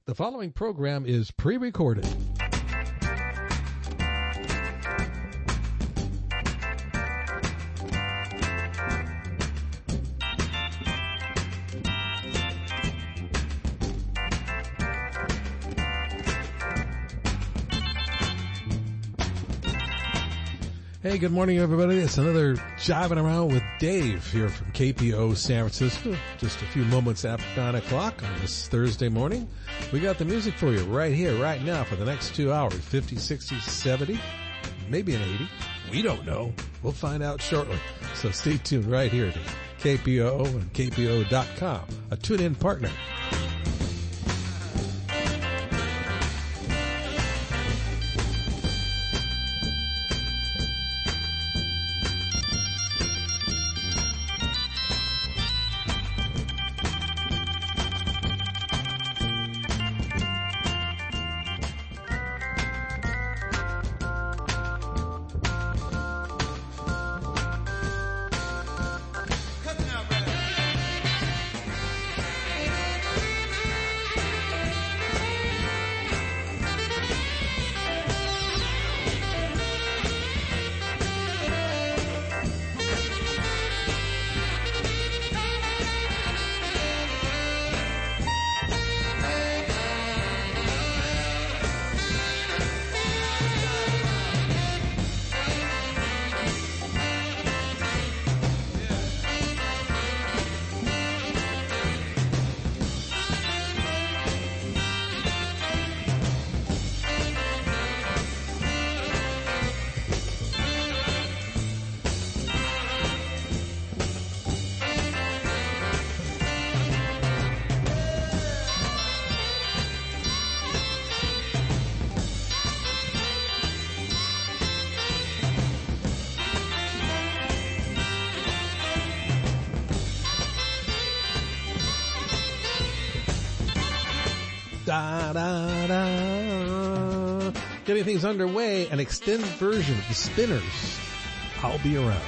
The following program is pre-recorded. Hey, good morning, everybody. It's another Jiving Around with Dave here from KPO San Francisco. Just a few moments after 9 o'clock on this Thursday morning. We got the music for you right here, right now for the next 2 hours. 50, 60, 70, maybe an 80. We don't know. We'll find out shortly. So stay tuned right here to KPO and KPO.com, a tune-in partner. Getting things underway, an extended version of the Spinners, I'll Be Around.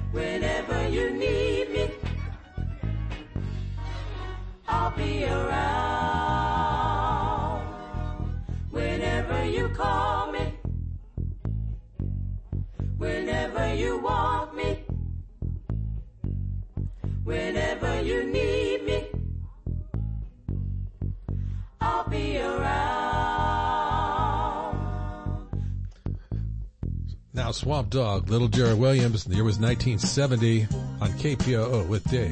Whenever you need me, I'll be around. Whenever you call me, whenever you want me, whenever you need me, I'll be around. Now Swamp Dogg, Little Jerry Williams, the year was 1970 on KPOO with Dave.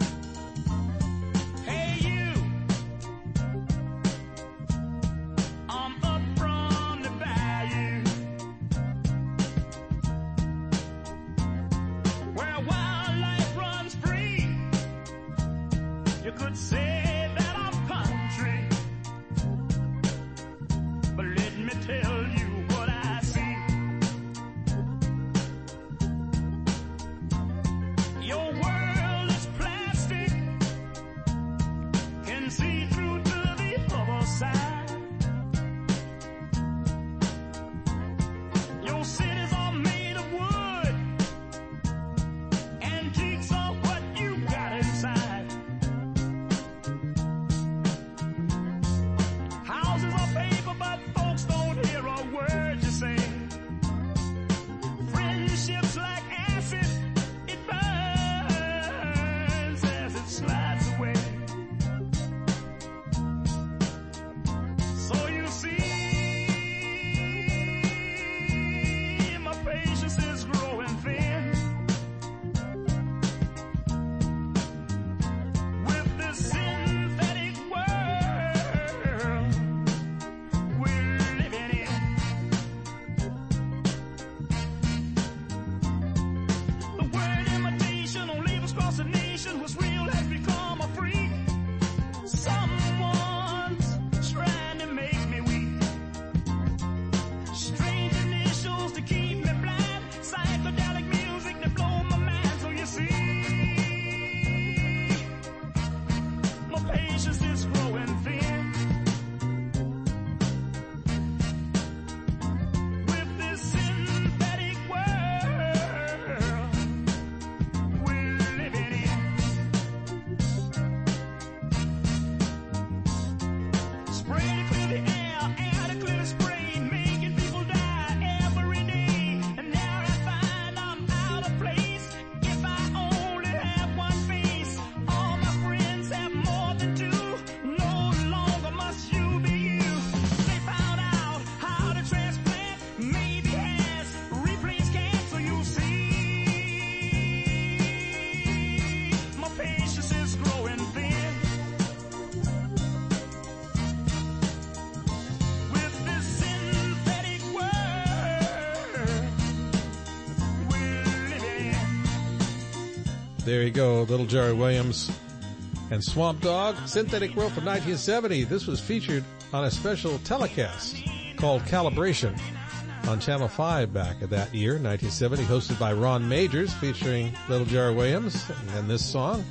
There you go, Little Jerry Williams and Swamp Dogg, Synthetic World from 1970. This was featured on a special telecast called Calibration on Channel 5 back at that year, 1970, hosted by Ron Majors, featuring Little Jerry Williams and this song.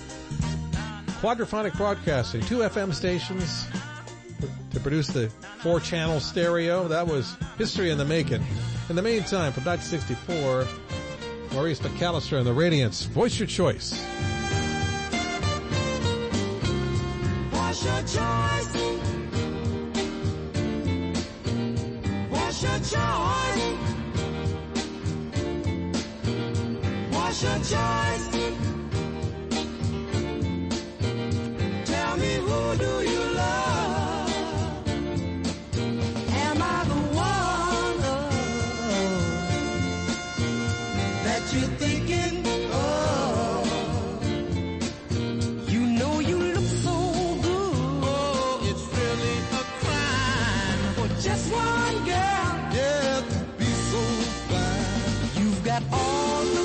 Quadraphonic Broadcasting, 2 FM stations to produce the 4-channel stereo. That was history in the making. In the meantime, from 1964, Maurice McAllister and the Radiants, Voice Your Choice. What's your choice? What's your choice? What's your choice? Tell me, who do you love? Am I the one that you're thinking of? You know you look so good. Oh, it's really a crime for just one girl. Yeah, to be so fine. You've got all the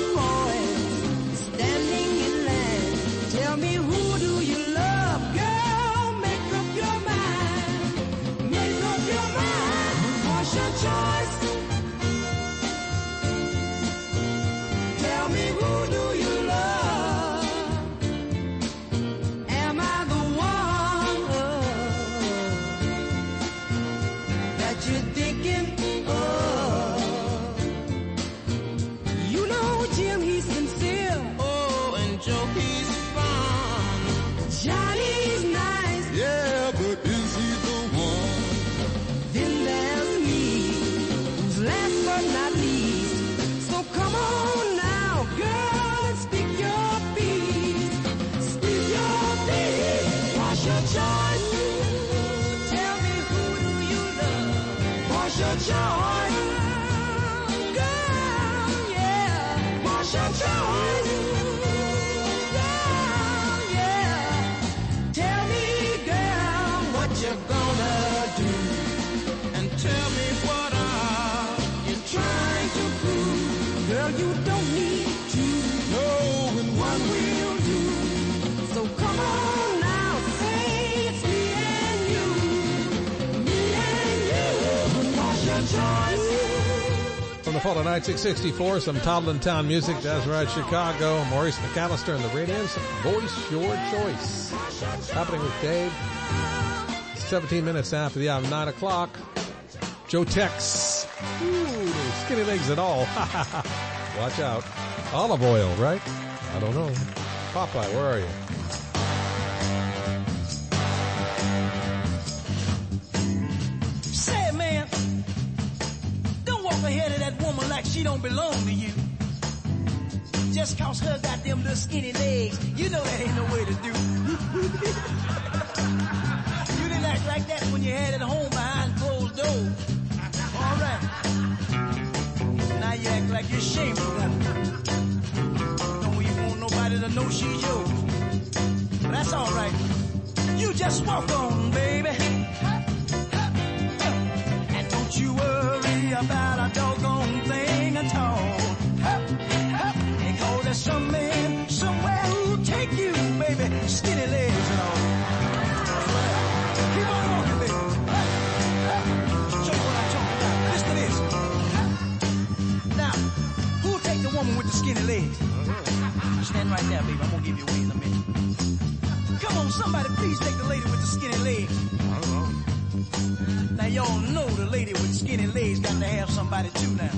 boys standing in line. Tell me, who do you love, girl? choice. Girl, yeah. What's your choice? Girl, yeah. Tell me, girl, what you gonna do? And tell me what are you trying to prove? Girl, you don't need to No, and what we'll do. So come on now, say it's me and you. Me and you. What's your choice? From the fall of 9664, some Toddlin Town music, Jazz Ride Chicago, Maurice McAllister and the Radiants, Voice Your Choice. Happening with Dave. 17 minutes after the hour, 9 o'clock. Joe Tex. Ooh, skinny legs and all. Watch out. Olive oil, right? I don't know. Popeye, where are you? Say, man, don't walk ahead of that woman like she don't belong to you. Just cause her goddamn little skinny legs, you know that ain't no way to do. You didn't act like that when you had it home behind closed doors. All right. Now you act like you're ashamed of that. Don't even want nobody to know she's yours. But that's all right. You just walk on, baby. And don't you worry about a doggone thing at all. Because there's some man somewhere who'll take you, baby. Skinny legs and all. That's right. Keep on walking, baby. Show you what I'm talking about. Listen to this. Now, who'll take the woman with the skinny legs? Stand right there, baby. I'm gonna give you away in a minute. Come on, somebody please take the lady with the skinny legs. Now y'all know the lady with skinny legs got to have somebody too now.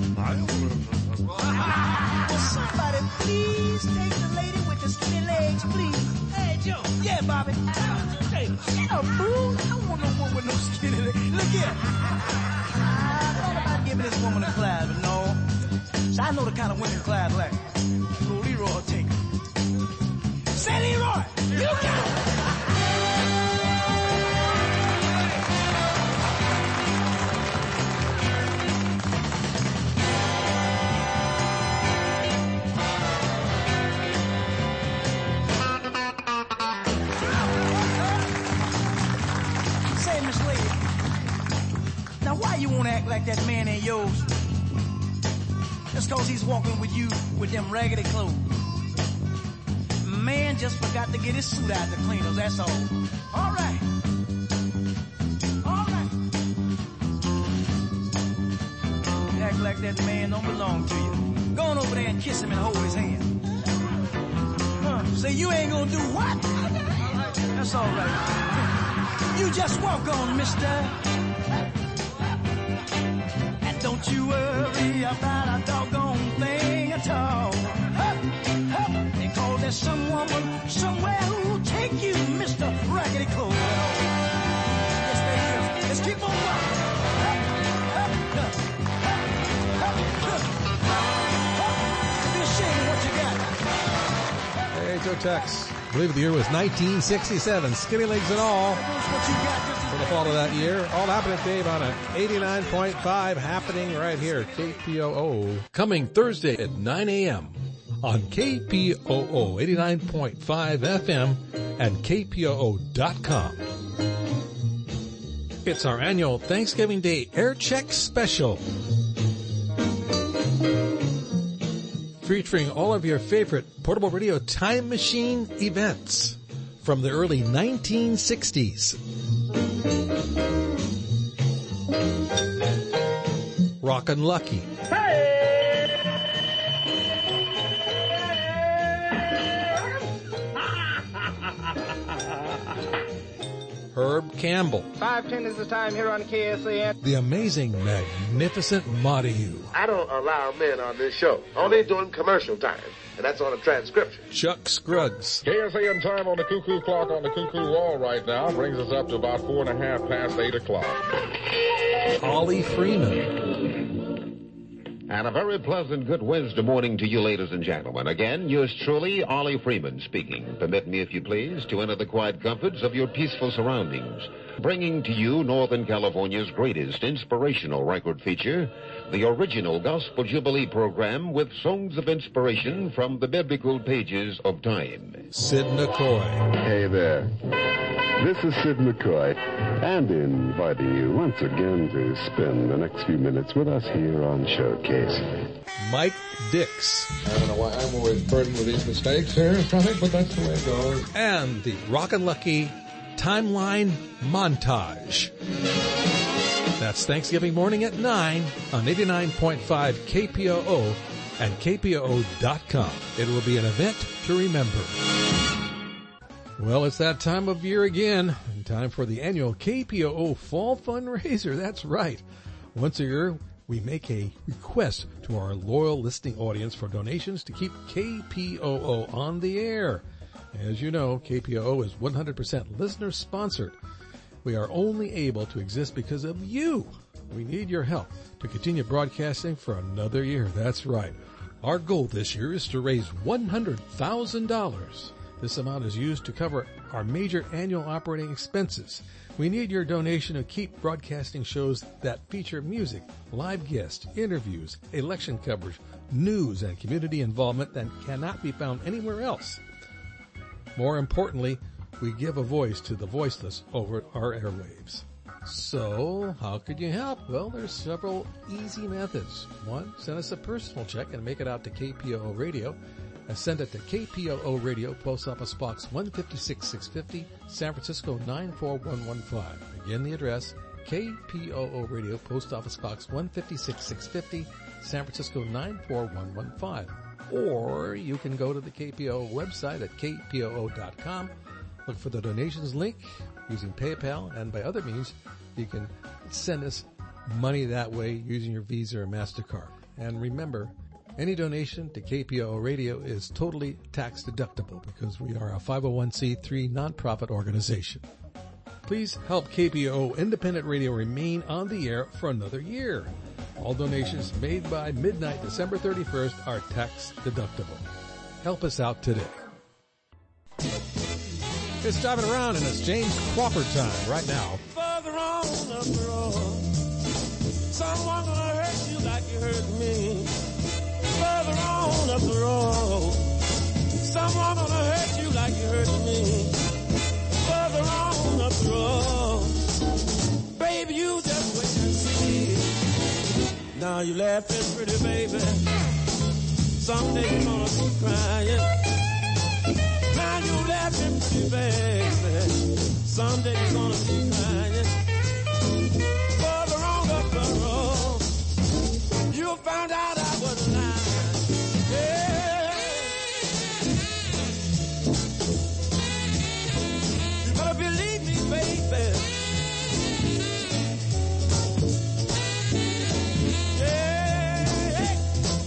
Will somebody please take the lady with the skinny legs, please? Hey, Joe. Yeah, Bobby. Hey, get up, fool. I don't want no woman with no skinny legs. Look here. I thought about giving this woman a class, but no. So I know the kind of women Clyde like. So Leroy will take it. Say, Leroy, you got it. Say, Miss Lady, now why you want to act like that man ain't yours? Just cause he's walking with you with them raggedy clothes. Man just forgot to get his suit out the cleaners, that's all. All right. All right. You act like that man don't belong to you. Go on over there and kiss him and hold his hand. Say you ain't gonna do what? That's all right. You just walk on, mister. And don't you worry about a doggone thing at all. Because there's some woman somewhere who'll take you, Mr. Raggedy Clothes. Yes, there is. Let's keep on walking. Be ashamed of what you got. Hey, Joe Tex. I believe the year was 1967. Skinny legs and all. What you got. For the fall of that year. All happening, Dave, on an 89.5 happening right here at KPOO. Coming Thursday at 9 a.m. on KPOO 89.5 FM and KPOO.com. It's our annual Thanksgiving Day Air Check Special. Featuring all of your favorite portable radio time machine events from the early 1960s. Rockin' Lucky. Herb Campbell. 5:10 is the time here on KSAN. The amazing, magnificent Montague. I don't allow men on this show. Only during commercial time. And that's on a transcription. Chuck Scruggs. KSAN time on the cuckoo clock on the cuckoo wall right now brings us up to about 4:30 past 8 o'clock. Ollie Freeman. And a very pleasant good Wednesday morning to you, ladies and gentlemen. Again, yours truly, Ollie Freeman speaking. Permit me, if you please, to enter the quiet comforts of your peaceful surroundings, bringing to you Northern California's greatest inspirational record feature, the original Gospel Jubilee program with songs of inspiration from the biblical pages of time. Sid McCoy. Hey there. This is Sid McCoy, and inviting you once again to spend the next few minutes with us here on Showcase. Mike Dix. I don't know why I'm always burdened with these mistakes here, Traffic, but that's the way it goes. And the Rockin' Lucky Timeline Montage. That's Thanksgiving morning at 9 on 89.5 KPOO and KPOO.com. It will be an event to remember. Well, it's that time of year again, and time for the annual KPOO Fall Fundraiser. That's right. Once a year, we make a request to our loyal listening audience for donations to keep KPOO on the air. As you know, KPOO is 100% listener-sponsored. We are only able to exist because of you. We need your help to continue broadcasting for another year. That's right. Our goal this year is to raise $100,000. This amount is used to cover our major annual operating expenses. We need your donation to keep broadcasting shows that feature music, live guests, interviews, election coverage, news, and community involvement that cannot be found anywhere else. More importantly, we give a voice to the voiceless over our airwaves. So, how could you help? Well, there's several easy methods. One, send us a personal check and make it out to KPOO Radio. And send it to KPOO Radio, Post Office Box 156650, San Francisco 94115. Again, the address, KPOO Radio, Post Office Box 156650, San Francisco 94115. Or you can go to the KPOO website at kpoo.com, look for the donations link using PayPal, and by other means, you can send us money that way using your Visa or MasterCard. And remember, any donation to KPOO Radio is totally tax deductible because we are a 501c3 nonprofit organization. Please help KPOO Independent Radio remain on the air for another year. All donations made by midnight December 31st are tax deductible. Help us out today. It's Driving Around, and it's James Crawford time right now. Further on up the road, someone gonna hurt you like you hurt me. Further on up the road, someone gonna hurt you like you hurt me. Further on up the road, baby, you just wait and see. Now you laughing pretty, baby. Someday you're gonna be crying. Now you laughing pretty, baby. Someday you're gonna be crying. Further on up the road, you'll find out I was lying. Yeah. You better believe me, baby. Yeah.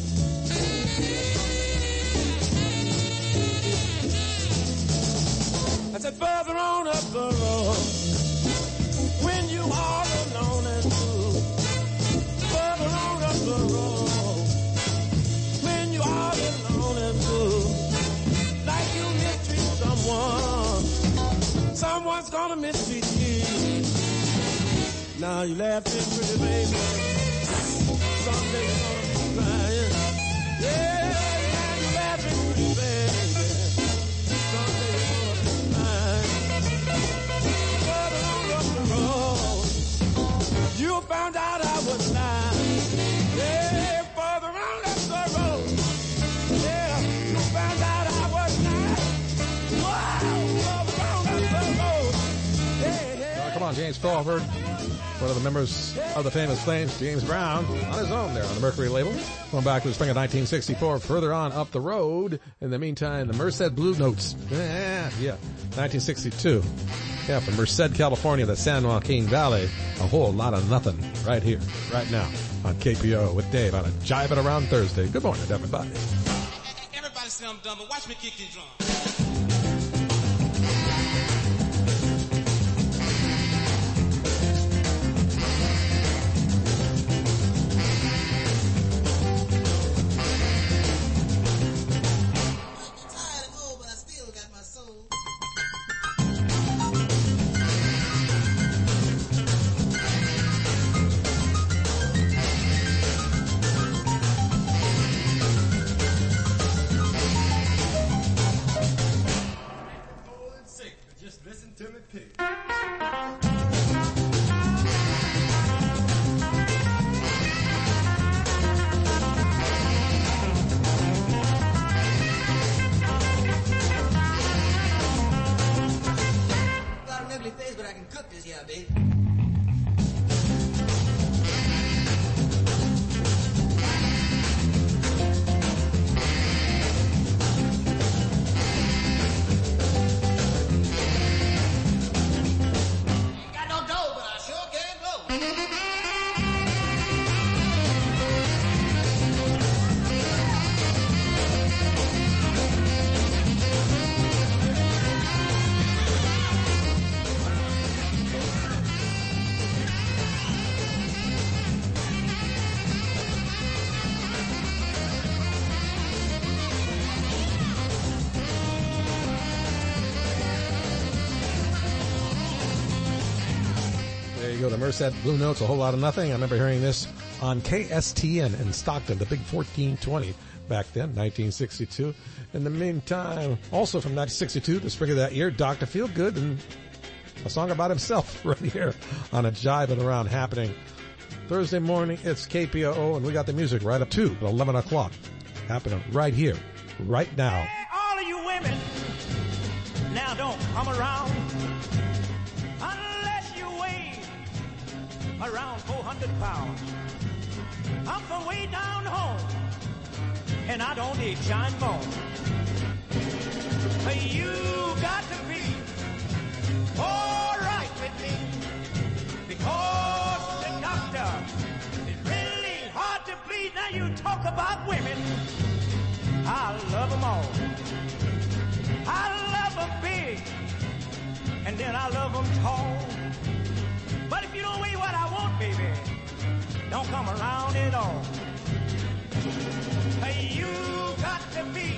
I said further on up the road, when you are alone and blue. Further on up the road, when you are alone and blue, like you mistreat someone, someone's gonna mistreat you. Now you laughing pretty, baby. Someday you're gonna be crying. Yeah, now you laughing pretty, baby. Someday you're gonna be crying. Further on up the road, you found out I was lying. Yeah, further on up the road. Yeah, you found out I was lying. Wow, further on up the road. Yeah. Come on, James Crawford, one of the members of the famous Flames, James Brown, on his own there on the Mercury label. Going back to the spring of 1964, further on up the road. In the meantime, the Merced Blue Notes. Yeah, 1962. Yeah, from Merced, California, the San Joaquin Valley. A whole lot of nothing right here, right now on KPO with Dave on a Jiving Around Thursday. Good morning, everybody. Everybody say I'm dumb, but watch me kick these drums. Yeah, baby. Got no dough, but I sure can blow. There you go, the Merced Blue Notes, A Whole Lot of Nothing. I remember hearing this on KSTN in Stockton, the big 1420 back then, 1962. In the meantime, also from 1962, the spring of that year, Dr. Feelgood and a song about himself right here on a Jiving Around happening Thursday morning. It's KPOO, and we got the music right up to 11 o'clock happening right here, right now. Hey, all of you women, now don't come around unless you weigh around 400 pounds. I'm from way down home, and I don't eat giant bone. But you got to be all right with me, because the doctor is really hard to please. Now you talk about women, I love them all. I love them big, and then I love them tall. But if you don't weigh what I want, baby, don't come around at all. Hey, you got to be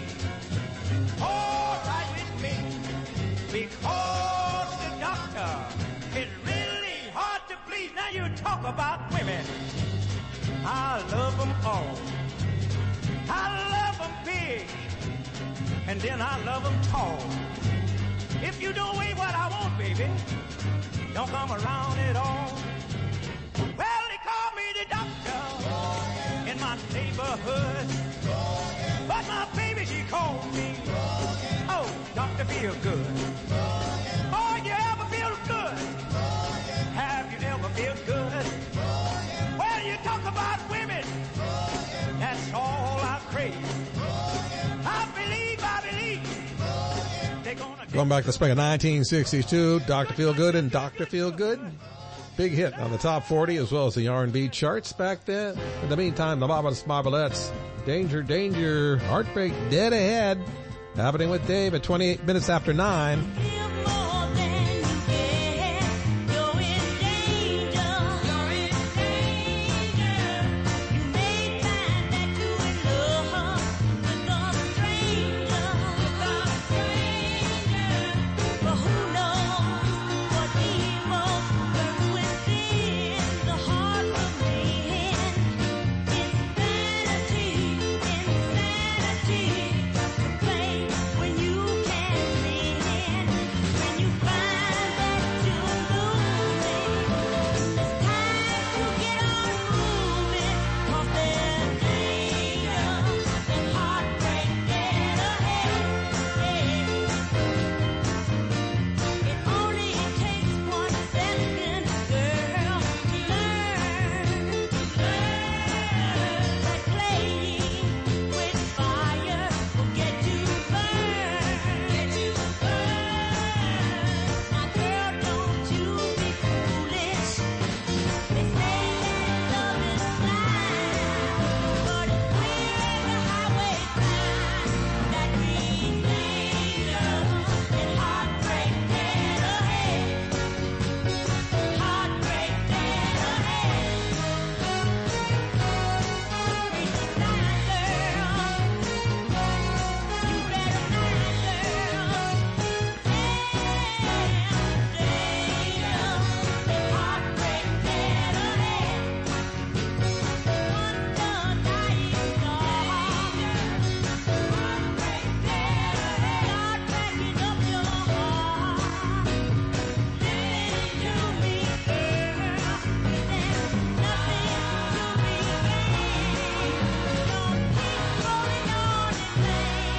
all right with me, because the doctor is really hard to please. Now you talk about women, I love them all. I love them big, and then I love them tall. If you don't weigh what I want, baby, don't come around at all. Well, they call me the doctor in my neighborhood, but my baby, she called me, oh, Dr. Feelgood. Oh, you ever feel good? Have you ever feel good? Well, you talk about women, that's all I crave. I believe they're gonna Going back to the spring of 1962, Dr. Feelgood and Dr. Feelgood. Big hit on the top 40 as well as the R&B charts back then. In the meantime, the Marvelous Marvelettes, Danger, Danger, Heartbreak, Dead Ahead, happening with Dave at 28 minutes after 9.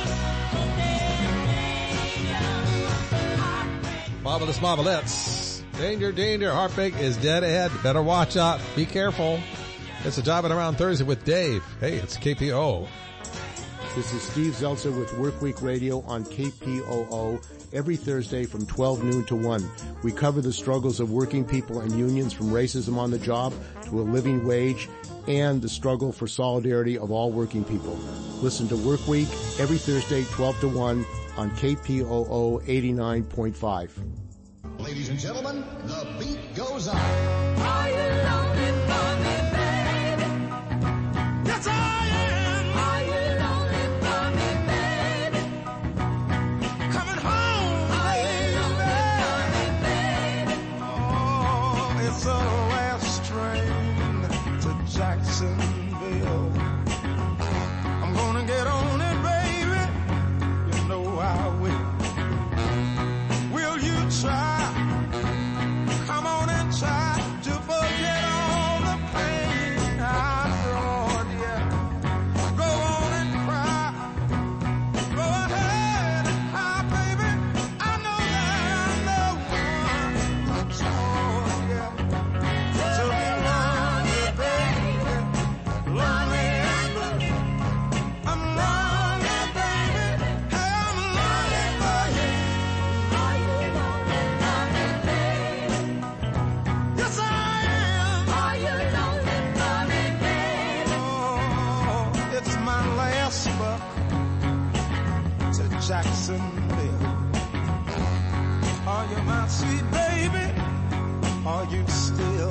Marvelous Marvelettes, Danger, danger. Heartbreak is dead ahead. Better watch out. Be careful. It's a Jiving Around Thursday with Dave. Hey, it's KPO. This is Steve Zeltzer with Workweek Radio on KPOO every Thursday from 12 noon to 1. We cover the struggles of working people and unions from racism on the job to a living wage and the struggle for solidarity of all working people. Listen to Workweek every Thursday 12 to 1 on KPOO 89.5. Ladies and gentlemen, the beat goes on. Are you lonely for me, baby? Yes, I am. Are you lonely for me, baby? Coming home, Are you lonely for me, baby? oh, it's the last train to Jacksonville. I'm gonna get on it, baby. You know I will. Will you try? Come on and try to forget all the pain I brought you. Go on and cry. Go ahead and cry, baby. I know that I'm the one who taught you to be lonely, baby. Lonely and blue. I'm lonely, baby. Hey, I'm lonely for you. Are you lonely for me, baby? Yes, I am. Are you lonely for me, baby? Oh, it's my last buck to Jacksonville. Are you my sweet baby? Are you still?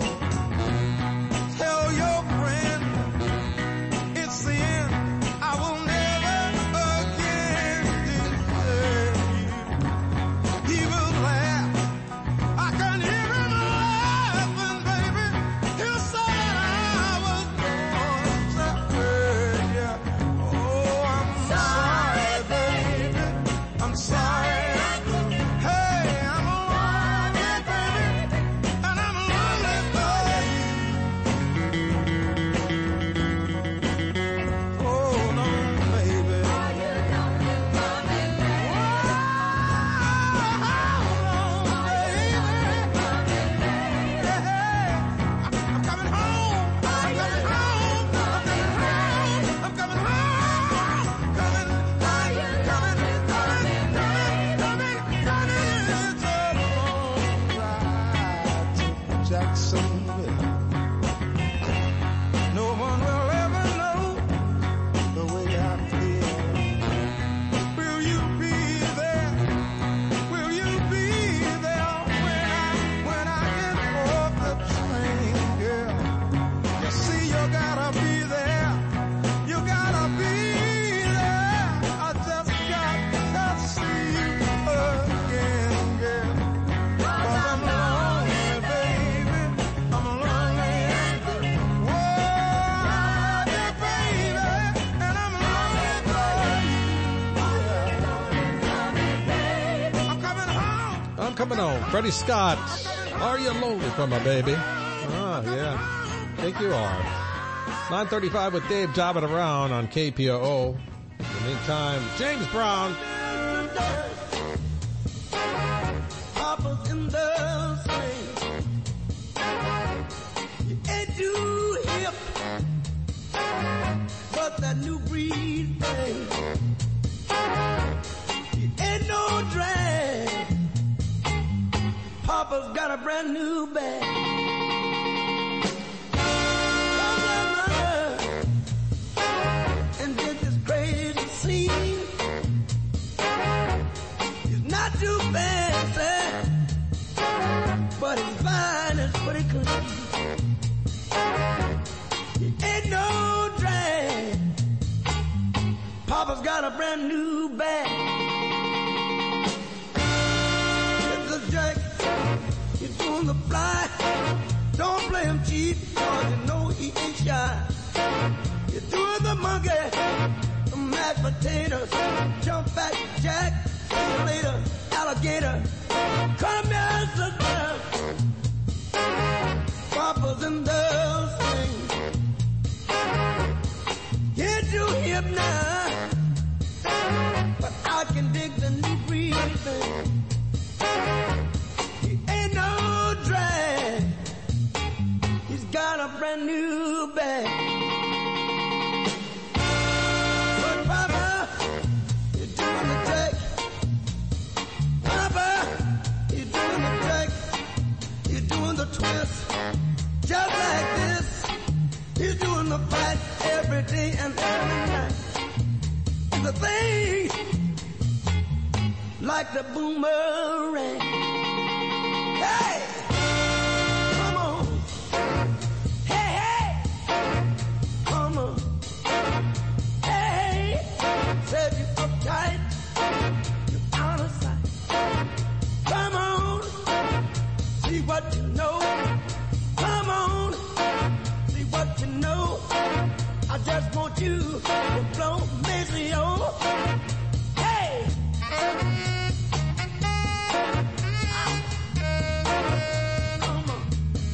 Tell your friend it's the end. I will never again desert you. He will laugh. I can hear him laughing, baby. He'll say I was born to hurt you. Oh, I'm sorry, baby. I'm sorry. Hey, I'm lonely, baby, and I'm lonely for you. Oh, no, baby. Are you lonely for me, baby? I'm coming home. I'm coming home. I'm coming home. I'm coming home. Coming. Are you coming? Coming. It's a long ride to Jacksonville. No one will ever know the way I feel. Will you be there? Will you be there when I get off the train, girl? You see, you gotta be there. You gotta be there. I just got to see you again, girl. 'Cause I'm lonely, baby. I'm lonely and blue. Whoa, yeah, baby, and I'm lonely for you. I'm coming home. I'm coming home. Freddie Scott. Are you lonely for my baby? Oh, yeah. Think you are. 9:35 with Dave Jiving Around on KPOO. In the meantime, James Brown. Papa's in the swing. You ain't too hip, but that new breed thing. You ain't no drag. Papa's got a brand new bag. And did this crazy scene. It's not too fancy, but his fine is pretty clean. He ain't no drag. Papa's got a brand new bag. It's a Jack. He's doing the fly. Don't play him cheap, cause you know he ain't shy. You're doing the monkey, the mashed potatoes, jump back, Jack, see you later, alligator. Come here, sister. Papa's in the swing. Get you hip now, but I can dig the new breed thing. He ain't no like the boomerang. Hey, come on. Hey, hey, come on. Hey, said you uptight, you out of sight. Come on, see what you know. Come on, see what you know. I just want you to blow me on. Hey! Come on.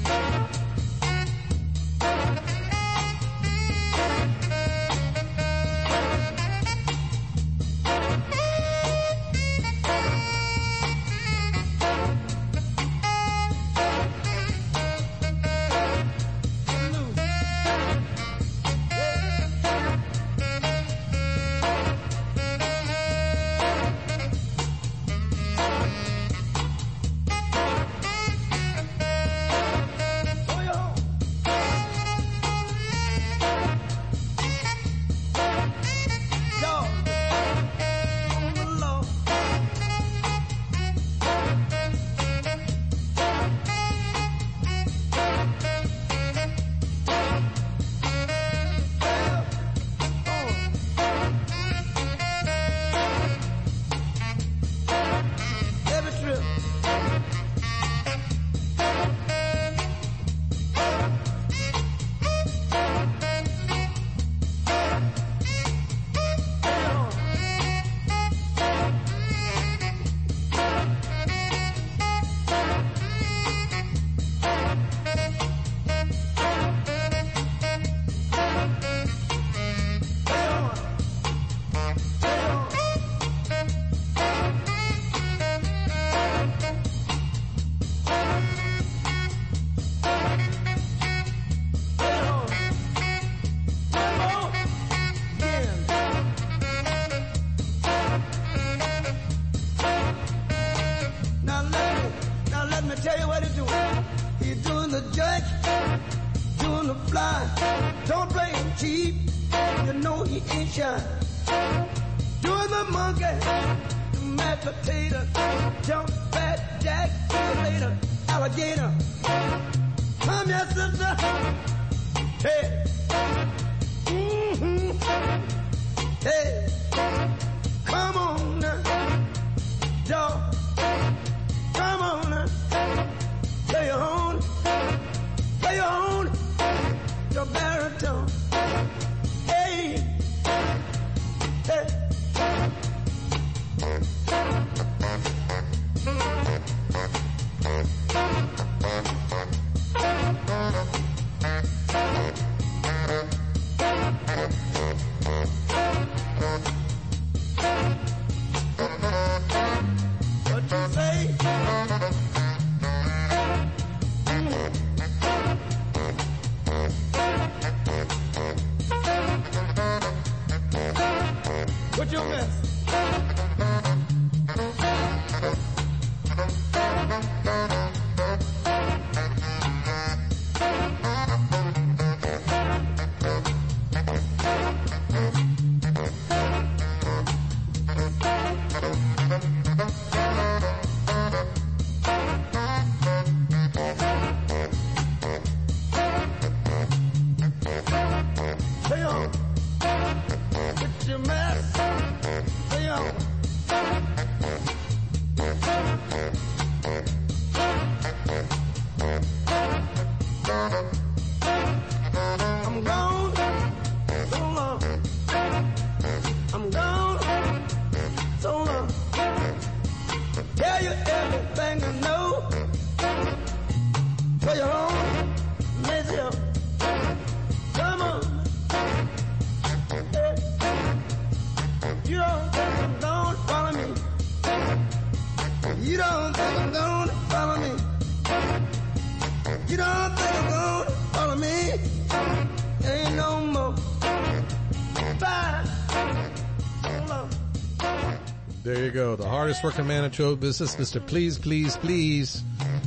There you go. The hardest working man in show business, Mr. Please, Please, Please.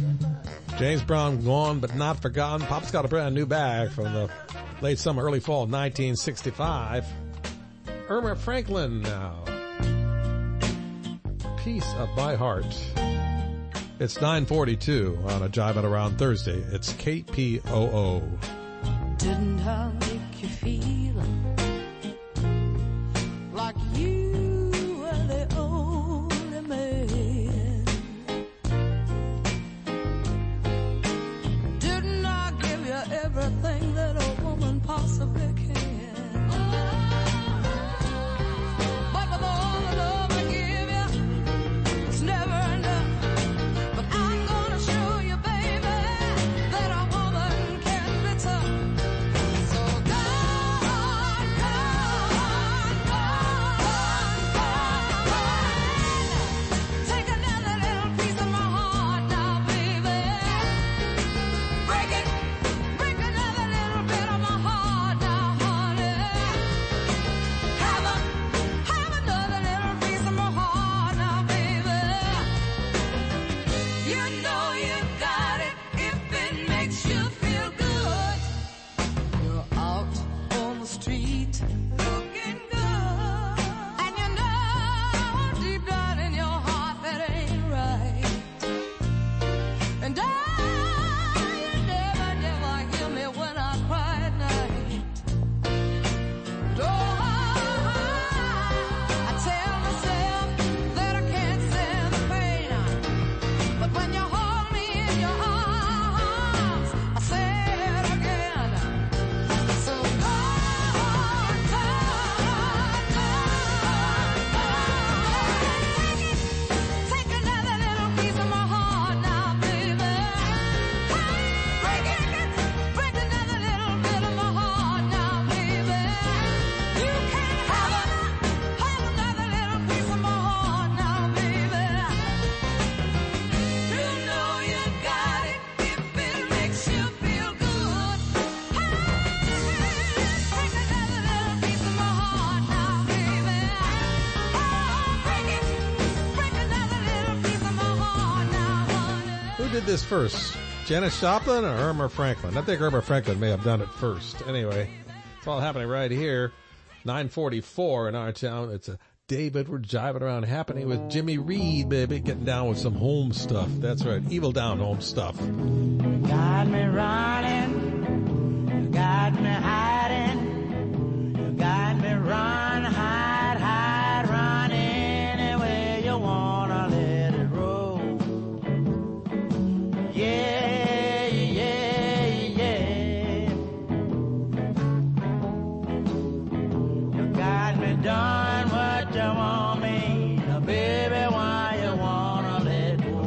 James Brown, gone but not forgotten. Pop's got a brand new bag from the late summer, early fall 1965. Irma Franklin now. Piece of My Heart. It's 9:42 on a Jivin' Around Thursday. It's KPOO. Didn't I make you feel like you were the only man? Didn't I give you everything that a woman possibly can? But with all the love I give you, it's never enough. But I'm gonna show you, baby, that a woman can be tough. So go on, go on, go on, go on. Take another little piece of my heart now, baby. Break it, break another little bit of my heart now, honey. Have another little piece of my heart now, baby. You know you got it if it makes you feel good. You're out on the street looking good, and you know deep down in your heart that ain't right. And you never, never hear me when I cry at night. I tell myself that I can't stand the pain, but when you hold me in your arms, I say it again. So go on, go on, go on. Take another little piece of my heart now, baby. Break it, break another little bit of my heart now, baby. You can have another little piece of my heart now, baby. You know you got it if it makes you feel good. Take another little piece of my heart now, baby. Break it, break another little piece of my heart now, honey. Who did this first? Janis Joplin or Irma Franklin? I think Irma Franklin may have done it first. Anyway, it's all happening right here. 9:44 in our town. It's a David, we're jiving around happening with Jimmy Reed, baby, getting down with some home stuff. That's right, Evil Down home stuff. Got me running, you got me hiding, you got me run, hide, run anywhere you wanna let it roll. Yeah, yeah, yeah. You got me done what you want me, now baby, why you wanna let go?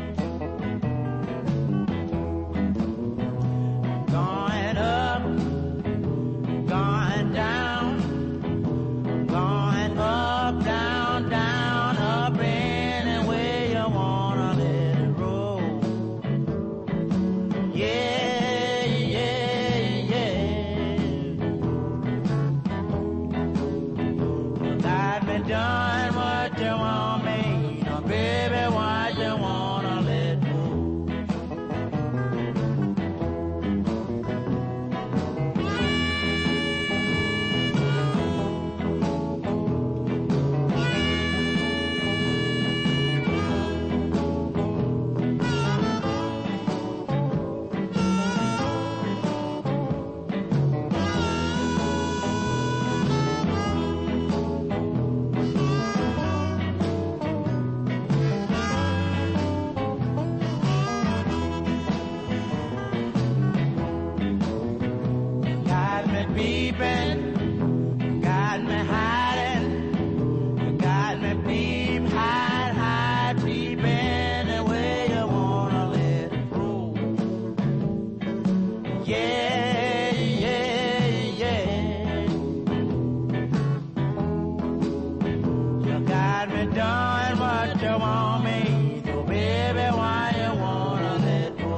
Going up, going down, going up, down, down, up anywhere you wanna let it roll. Yeah, yeah, yeah. You got me done what you want me, now baby, why you wanna let go? Got me peeping, got me hiding, you got me peep, hide, peeping anywhere you wanna let it roll. Yeah, yeah, yeah. You got me done what you want me, so baby, why you wanna let go?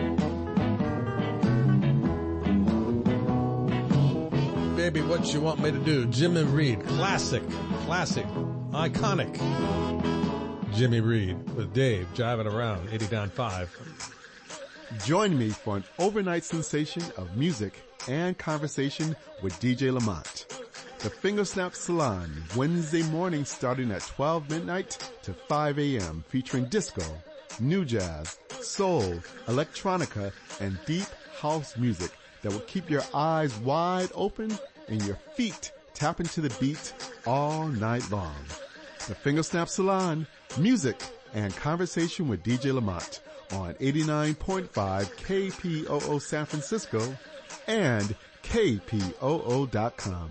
Baby, what you want me to do? Jimmy Reed, classic, iconic. Jimmy Reed with Dave, jiving around 89.5. Join me for an overnight sensation of music and conversation with DJ Lamont. The Fingersnap Salon, Wednesday morning starting at 12 midnight to 5 a.m. featuring disco, new jazz, soul, electronica, and deep house music that will keep your eyes wide open and your feet tapping to the beat all night long. The Fingersnap Salon, music and conversation with DJ Lamont on 89.5 KPOO San Francisco and KPOO.com.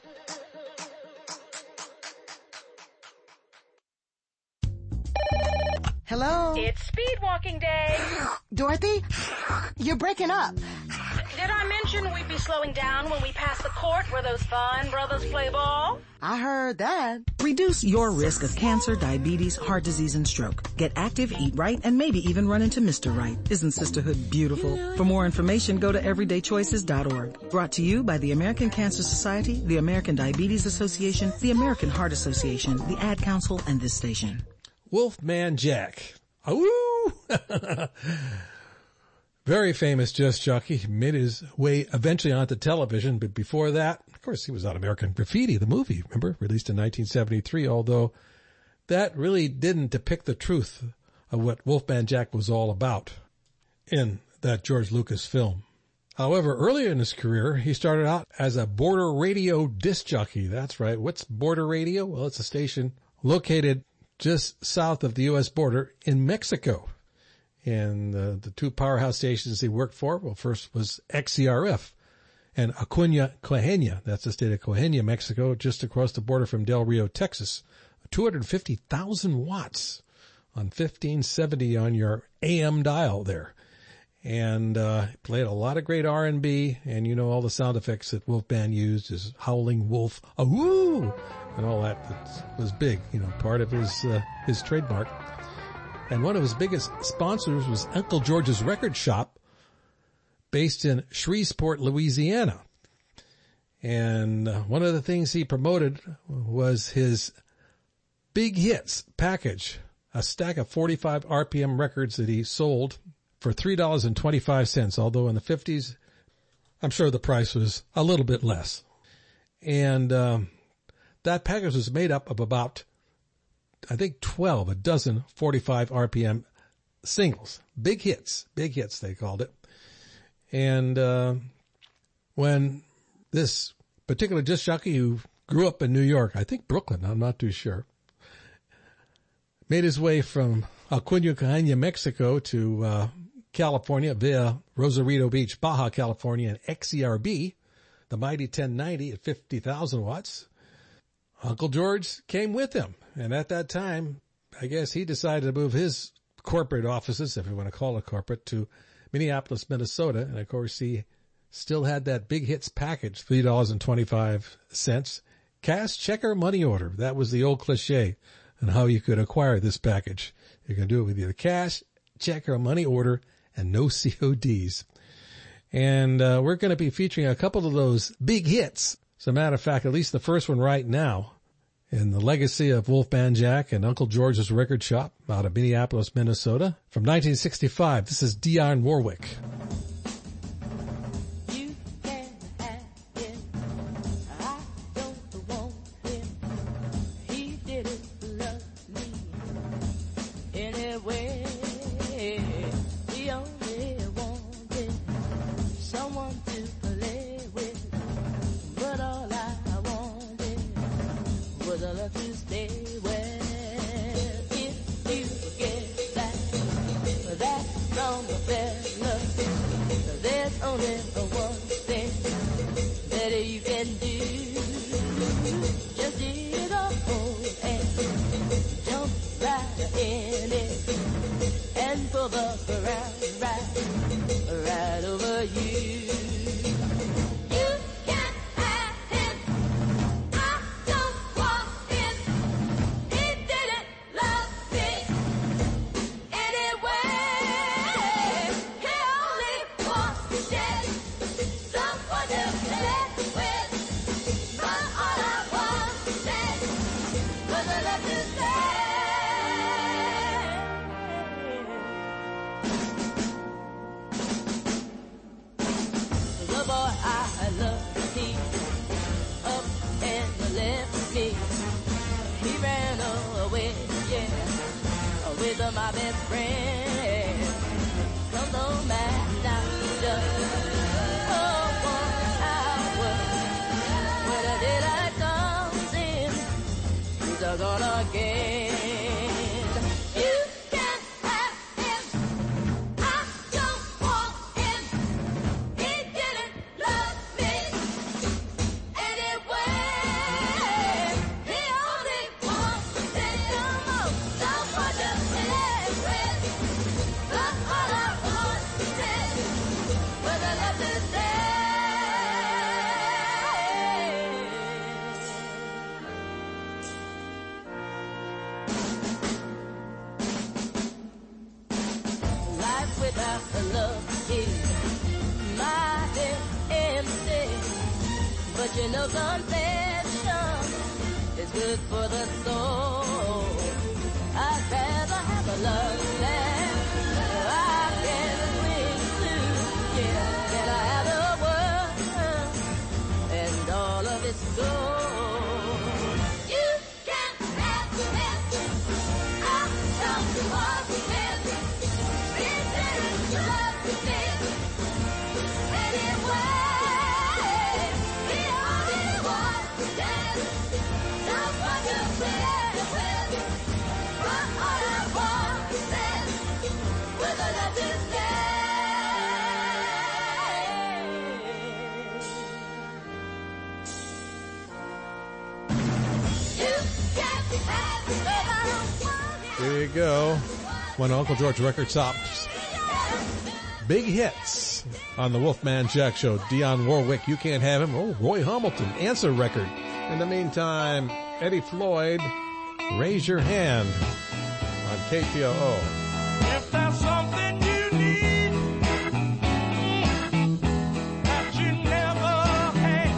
Hello? It's speed walking day. Dorothy? You're breaking up. Did I mention we'd be slowing down when we pass the court where those fine brothers play ball? I heard that. Reduce your risk of cancer, diabetes, heart disease, and stroke. Get active, eat right, and maybe even run into Mr. Right. Isn't sisterhood beautiful? For more information, go to everydaychoices.org. Brought to you by the American Cancer Society, the American Diabetes Association, the American Heart Association, the Ad Council, and this station. Wolfman Jack. Ooh! Very famous disc jockey. He made his way eventually onto television, but before that, of course, he was on American Graffiti, the movie, remember? Released in 1973, although that really didn't depict the truth of what Wolfman Jack was all about in that George Lucas film. However, earlier in his career, he started out as a border radio disc jockey. That's right. What's border radio? Well, it's a station located just south of the U.S. border in Mexico. And the two powerhouse stations he worked for, well, first was XCRF and Acuña, Coahuila. That's the state of Coahuila, Mexico, just across the border from Del Rio, Texas. 250,000 watts on 1570 on your AM dial there. And played a lot of great R&B, and you know all the sound effects that Wolfman used, his howling wolf, ahoo, and all that was big, you know, part of his trademark. And one of his biggest sponsors was Uncle George's Record Shop, based in Shreveport, Louisiana. And one of the things he promoted was his Big Hits package, a stack of 45 RPM records that he sold for $3.25, although in the 50s, I'm sure the price was a little bit less. And that package was made up of about, I think, 12 45 RPM singles. Big hits, they called it. And when this particular disc jockey who grew up in New York, I think Brooklyn, I'm not too sure, made his way from Acuña, Coahuila, Mexico to California via Rosarito Beach, Baja California, and XCRB, the mighty 1090 at 50,000 watts. Uncle George came with him. And at that time, I guess he decided to move his corporate offices, if you want to call it corporate, to Minneapolis, Minnesota. And of course, he still had that Big Hits package, $3.25. Cash, check, or money order. That was the old cliche on how you could acquire this package. You can do it with either cash, check, or money order, and no CODs. And we're going to be featuring a couple of those big hits. As a matter of fact, at least the first one right now, in the legacy of Wolfman Jack and Uncle George's Record Shop out of Minneapolis, Minnesota. From 1965, this is Dionne Warwick. rhythm, my best friend. Comes on back down just for 1 hour. When the daylight comes in, he's gonna again. You can have him. I don't want him. He didn't love me anyway. He only wanted the most of what you said with. But all I wanted was a love to stay. Life without the love is mighty empty. But you know confession is good for the soul. I'd rather have a love that I can swing to, yeah, than I have the world and all of its gold. You can't have him. I don't want him. He didn't love me anyway. He only wanted someone to play with. But all I wanted was a love to stay. You can't have him. I don't want him. There you go. When Uncle George record stops. Big hits on the Wolfman Jack Show. Dionne Warwick, You Can't Have Him. Oh, Roy Hamilton, Answer record. In the meantime, Eddie Floyd, Raise Your Hand on KPOO. If there's something you need that you never had,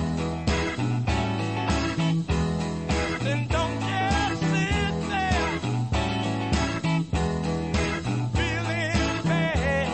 then don't just sit there feeling bad.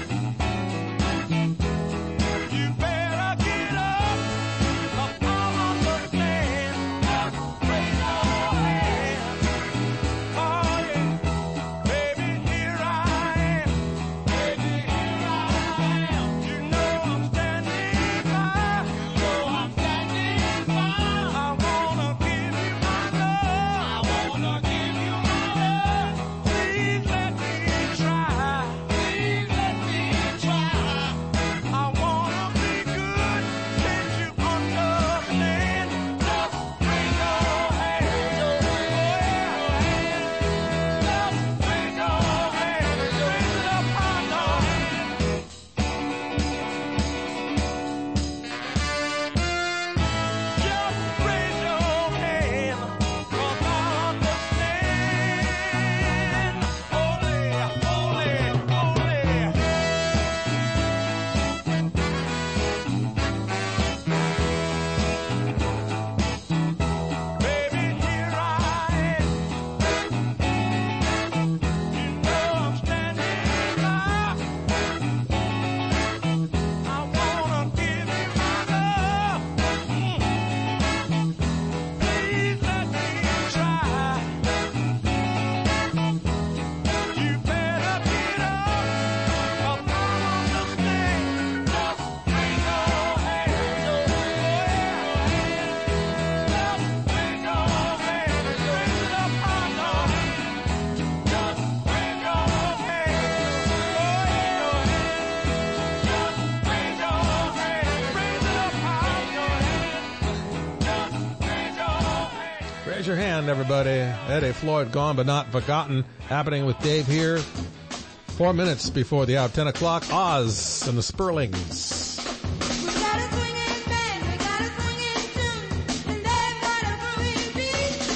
You better get up, 'cause I understand. Just raise your hand. Oh yeah, baby, here I am. Baby, here I am. You know I'm standing by. You know I'm standing by. I wanna give you my love. I wanna give you my love. Please let me try. Please let me try. I wanna be good. Can't you understand? Just raise your hand. Just raise your hand. Raise it up high, darling. Just raise your hand, 'cause I understand. Holy, holy, holy. Baby, here I am. You know I'm standing by. I wanna give you my love. Please let me try. You better get up, 'cause I understand. Just raise your hand. Just raise your hand. Raise it up high, darling. Just raise your hand. Just raise your hand. Raise it up high, Just raise your hand. Raise your hand, everybody. Eddie Floyd, Gone But Not Forgotten. Happening with Dave here. 4 minutes before the hour, 10 o'clock. Oz and the Sperlings. We got a swinging band, we got a swinging tune, and they've got a groovy beat. So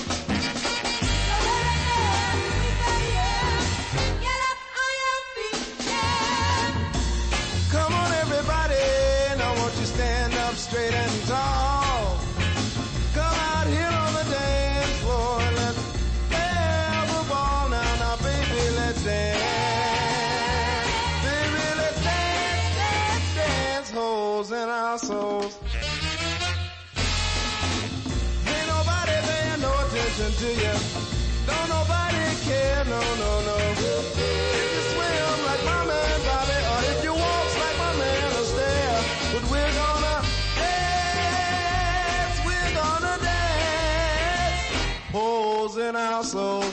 get up on your feet, yeah. Come on, everybody. Now won't you stand up straight and tall? Come out here on the dance floor and let's have a ball. Now, baby, let's dance. Baby, let's dance, dance, dance. holes in our souls.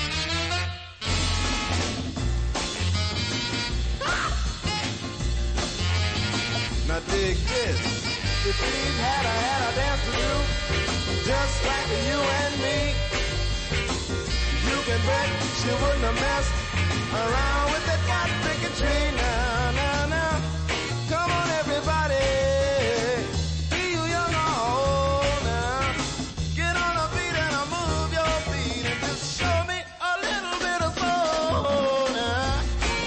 Now dig this. If we had a dance to do, just like you and me, you can bet she wouldn't have messed around with that cotton-picking tree. Now, now, now, come on everybody, be you young or old now, get on the beat and move your feet and just show me a little bit of soul now.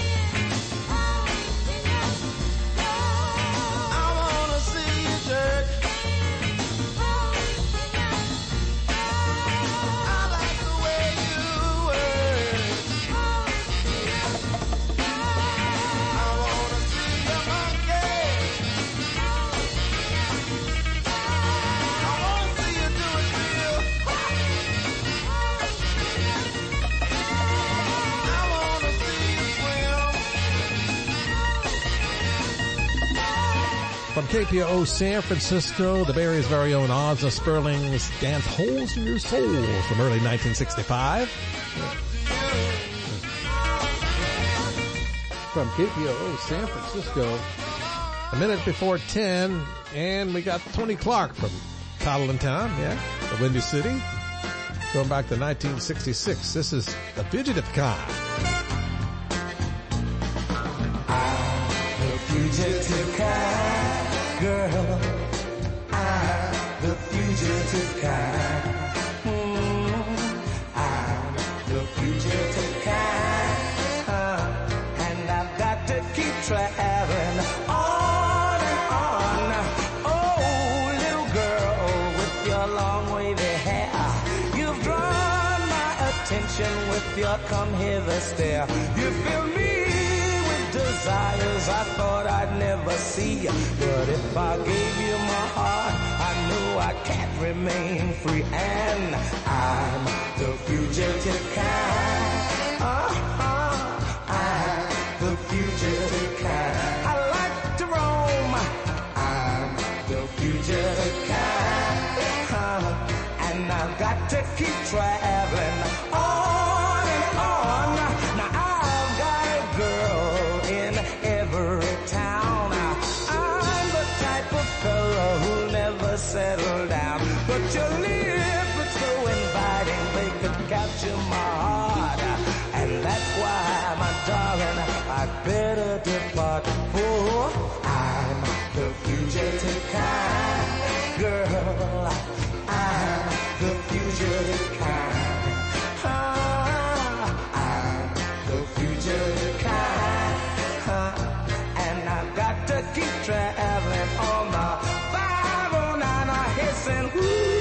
I wanna see you jerk. I like the way you work. I wanna see you monkey. I wanna see you do it real. I wanna see you swim. From KPO San Francisco, the Bay Area's very own Ozza Sperling's Dance Holes in Your Soul from early 1965. From KPO San Francisco, a minute before 10, and we got Tony Clark from Toddlin Town, the Windy City. Going back to 1966, this is The Fugitive Kind. The fugitive kind, girl. I'm the fugitive kind. I'm the fugitive kind. And I've got to keep traveling on and on. Oh, little girl with your long wavy hair, you've drawn my attention with your come hither stare. You fill me with desires I thought I'd never see. But if I gave you my heart, I know I can't remain free. And I'm the fugitive kind. I'm the fugitive kind. I like to roam. I'm the fugitive kind. And I've got to keep traveling on and on. Now I've got a girl in every town. I'm the type of fellow who'll never settle down. But your lips look so inviting, they could capture my heart. And that's why, my darling, I'd better depart. For I'm the fugitive kind. Girl, I'm the fugitive kind. I'm the fugitive kind. And I've got to keep traveling on the 509. I hasten.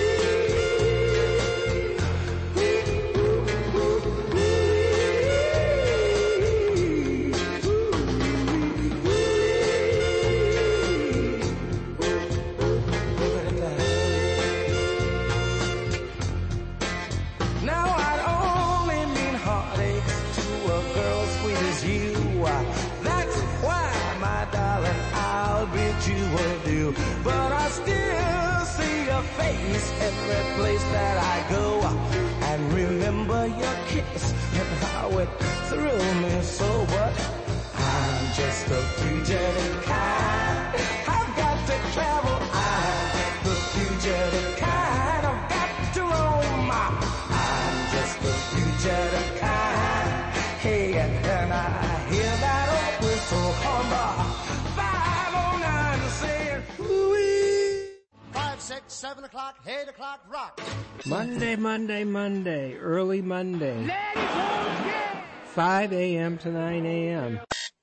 Now I'd only mean heartaches to a girl sweet as you. That's why, my darling, I'll bid you adieu. But I still see your face every place that I go. And remember your kiss and how it thrilled me so. But I'm just a fugitive kind. I've got to travel. I'm the fugitive kind. I've got to roam. I'm just a fugitive kind. Hey, and I hear that old whistle on the 509 saying, ooh-wee. 5, 6, 7 o'clock, 8 o'clock, rock. Monday, early Monday. 5 a.m. to 9 a.m.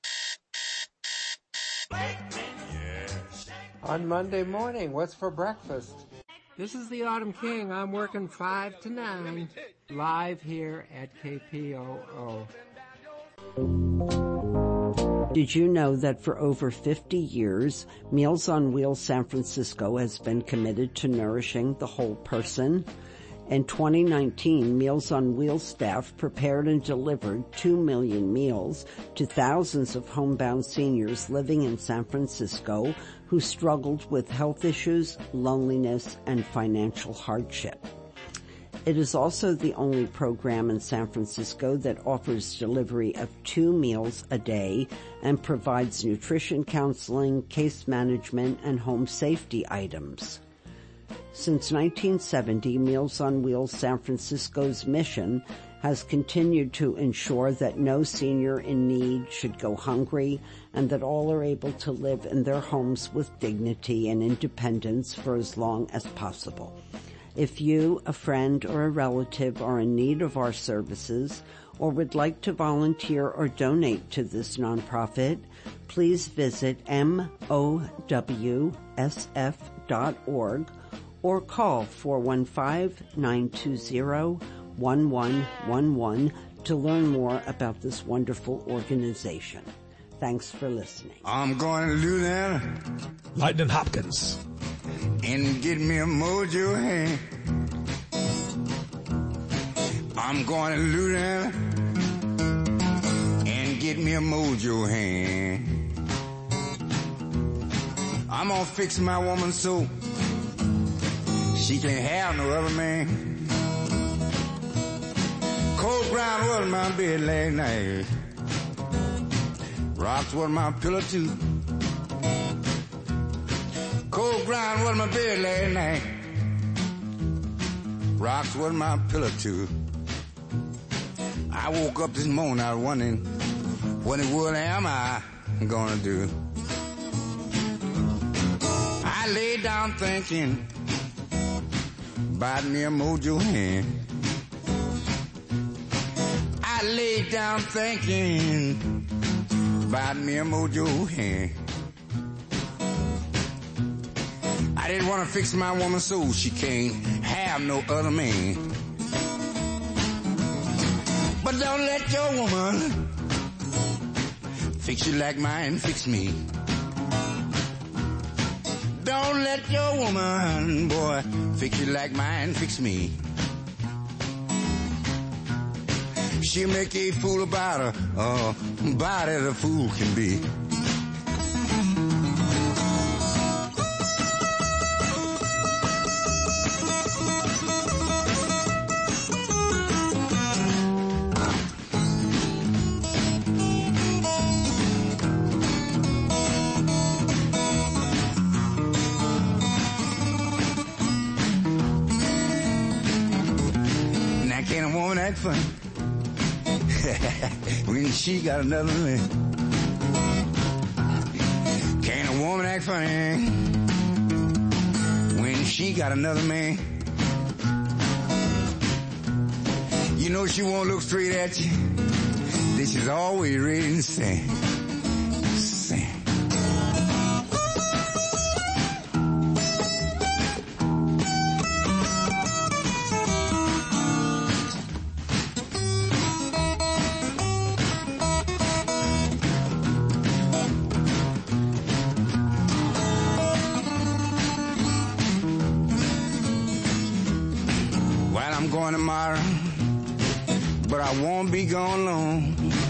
On Monday morning, what's for breakfast? This is the Autumn King. I'm working 5 to 9, live here at KPOO. Did you know that for over 50 years, Meals on Wheels San Francisco has been committed to nourishing the whole person? In 2019, Meals on Wheels staff prepared and delivered 2 million meals to thousands of homebound seniors living in San Francisco who struggled with health issues, loneliness, and financial hardship. It is also the only program in San Francisco that offers delivery of 2 meals a day and provides nutrition counseling, case management, and home safety items. Since 1970, Meals on Wheels San Francisco's mission has continued to ensure that no senior in need should go hungry and that all are able to live in their homes with dignity and independence for as long as possible. If you, a friend, or a relative are in need of our services or would like to volunteer or donate to this nonprofit, please visit MOWSF.org or call 415-920-1111 to learn more about this wonderful organization. Thanks for listening. I'm going to Louisiana. Lightning Hopkins. And get me a mojo hand. I'm going to Louisiana and get me a mojo hand. I'm gonna fix my woman so she can't have no other man. Cold ground was my bed last night. Rocks was my pillow too. Cold ground was my bed last night. Rocks was my pillow too. I woke up this morning, I was wondering, what in the world am I gonna do? I lay down thinking about me a mojo hand. I lay down thinking about me a mojo hand. I didn't want to fix my woman so she can't have no other man. But don't let your woman fix you like mine fix me. Don't let your woman, boy, fix you like mine fix me. She'll make a fool about her, about as a fool can be. Fun. When she got another man. Can a woman act funny when she got another man? You know she won't look straight at you. This is always ready to sing. Sing. Tomorrow, but I won't be gone long.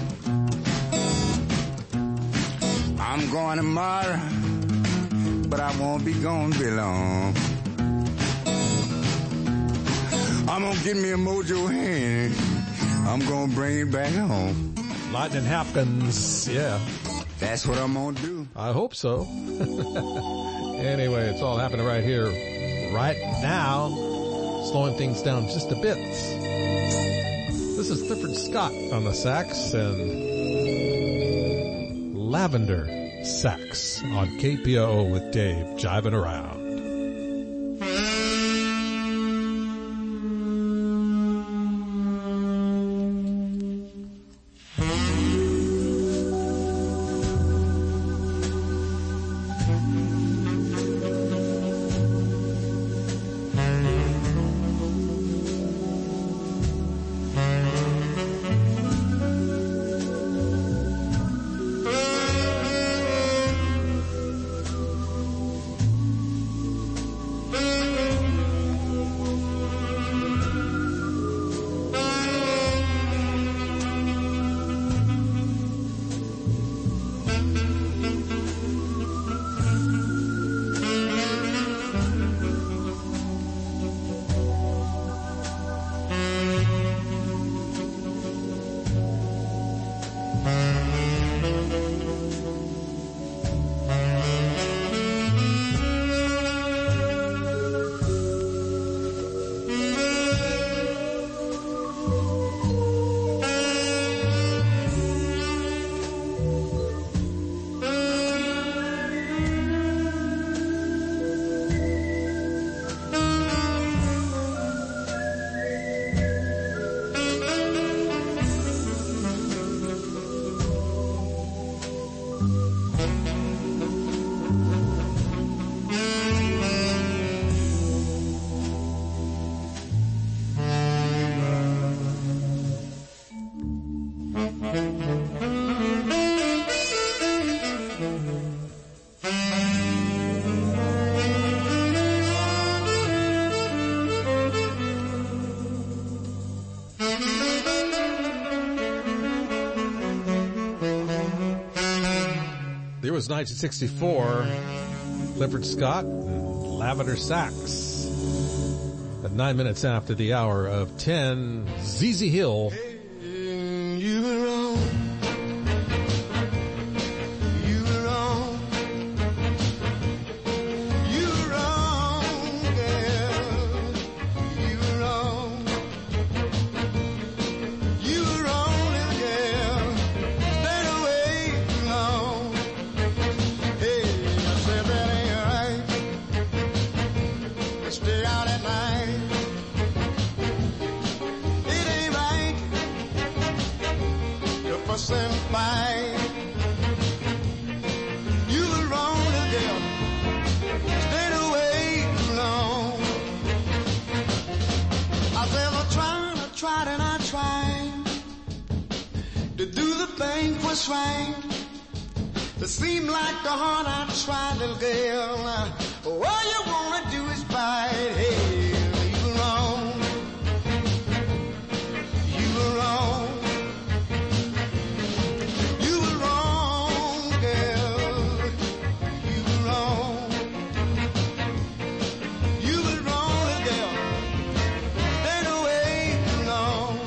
I'm going tomorrow, but I won't be gone be long. I'm gonna get me a mojo hand. I'm gonna bring it back home. Lightning Hopkins, yeah. That's what I'm gonna do. I hope so. Anyway, it's all happening right here, right now. Slowing things down just a bit. This is Clifford Scott on the sax and Lavender Sax on KPOO with Dave jiving around. There was 1964, Clifford Scott, Lavender Sax. At 9 minutes after the hour of 10, ZZ Hill. You were wrong. You were wrong. You were wrong, girl. You were wrong. You were wrong, little girl. Stayed away too long. Hey, I said that ain't right. Stay out at night. It ain't right to fuss and fight. You were wrong, little girl. Stayed away too long. I said I tried and I tried to do the thing was right. It seemed like the heart I tried, little girl. All you wanna do is fight. Hey, you were wrong. You were wrong. You were wrong, girl. You were wrong. You were wrong, little girl. Stayed away too long.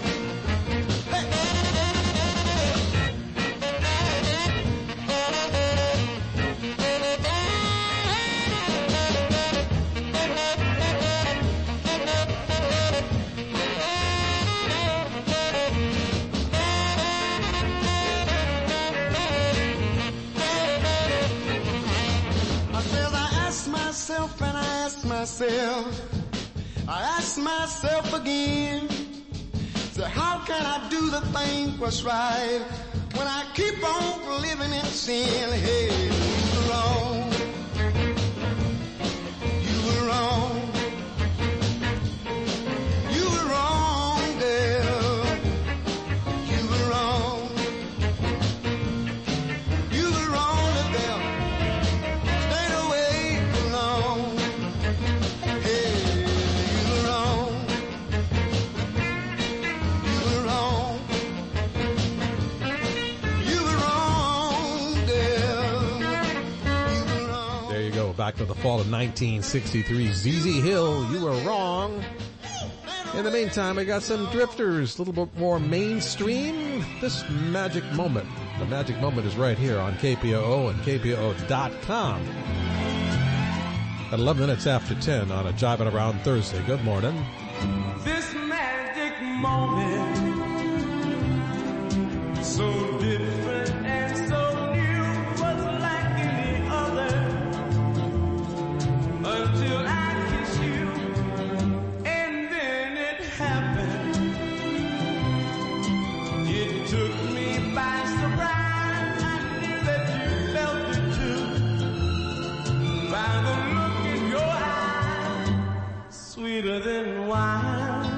I ask myself again, so how can I do the thing what's right when I keep on living in sin? Hey, you were wrong. You were wrong. You were wrong, girl. You were wrong. You were wrong, little girl. Stayed away too long. Back to the fall of 1963, ZZ Hill, You Were Wrong. In the meantime, I got some drifters, a little bit more mainstream. This Magic Moment. The Magic Moment is right here on KPOO and KPOO.com. At 11 minutes after 10 on a Jiving Around Thursday. Good morning. This magic moment, so different and so new, was like any other. Until I kissed you, and then it happened. It took me by surprise. I knew that you felt it too. By the look in your eyes, sweeter than wine,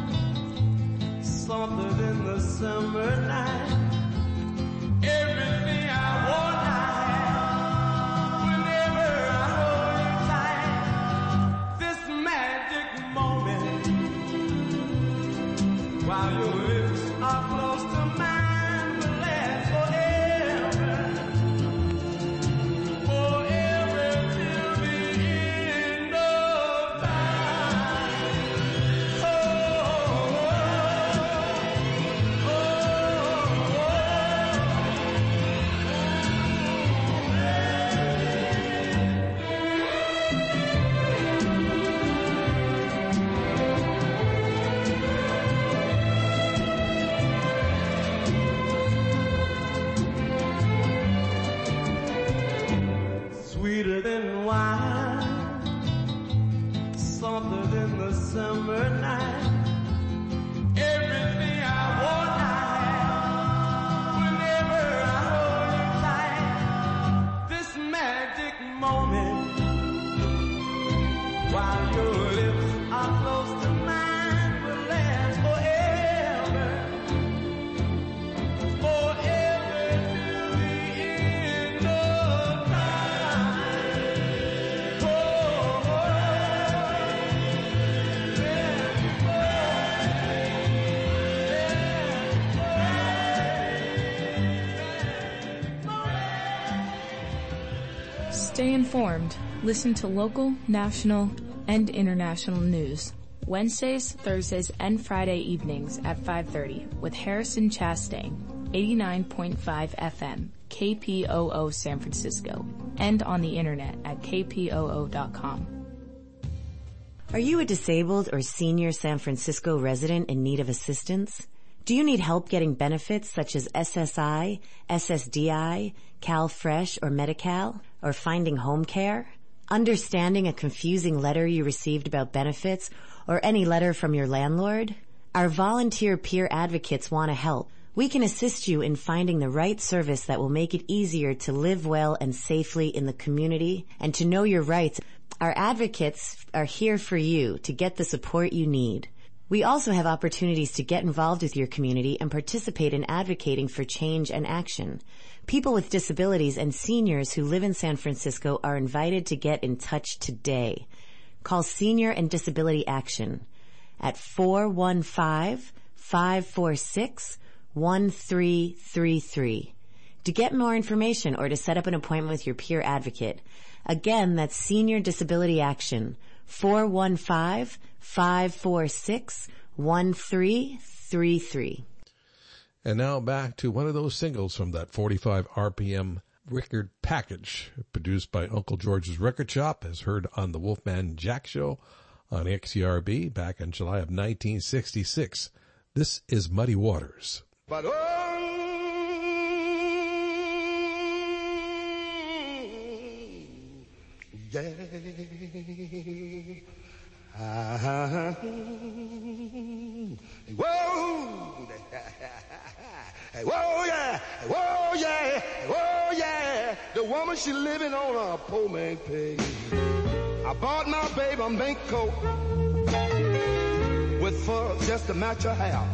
softer than the summer night. Everything I want, I have. Whenever I hold you tight, this magic moment, while your lips are close to mine, will last forever, forever till the end of time. Oh, oh, oh, oh. Stay informed. Listen to local, national, and international news. Wednesdays, Thursdays, and Friday evenings at 5:30 with Harrison Chastain, 89.5 FM, KPOO San Francisco, and on the internet at kpoo.com. Are you a disabled or senior San Francisco resident in need of assistance? Do you need help getting benefits such as SSI, SSDI, CalFresh, or Medi-Cal, or finding home care? Understanding a confusing letter you received about benefits, or any letter from your landlord? Our volunteer peer advocates want to help. We can assist you in finding the right service that will make it easier to live well and safely in the community and to know your rights. Our advocates are here for you to get the support you need. We also have opportunities to get involved with your community and participate in advocating for change and action. People with disabilities and seniors who live in San Francisco are invited to get in touch today. Call Senior and Disability Action at 415-546-1333 to get more information or to set up an appointment with your peer advocate. Again, that's Senior Disability Action, 415-546-1333. And now back to one of those singles from that 45 RPM record package produced by Uncle George's Record Shop, as heard on the Wolfman Jack Show on XCRB back in July of 1966. This is Muddy Waters. But yeah. Whoa. Whoa, yeah. Whoa, yeah. Whoa, yeah. The woman, she living on a poor man pay. I bought my baby a mink coat with fur just to match her hair.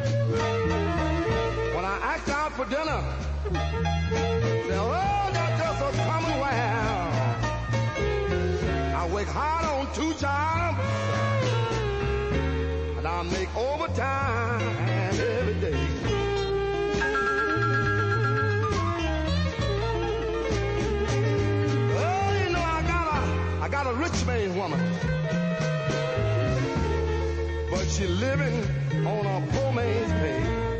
When I asked out for dinner, said, oh, that's just a commonwealth. I work hard on 2 jobs, and I make overtime every day. Oh, you know, I got a rich man woman, but she living on a poor man's pay.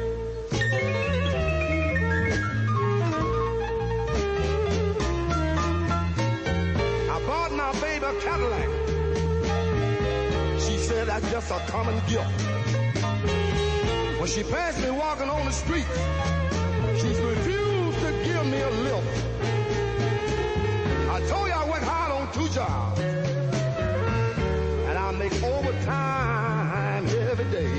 My baby a Cadillac. She said that's just a common gift. When she passed me walking on the street, she's refused to give me a lift. I told you I work hard on 2 jobs, and I make overtime every day.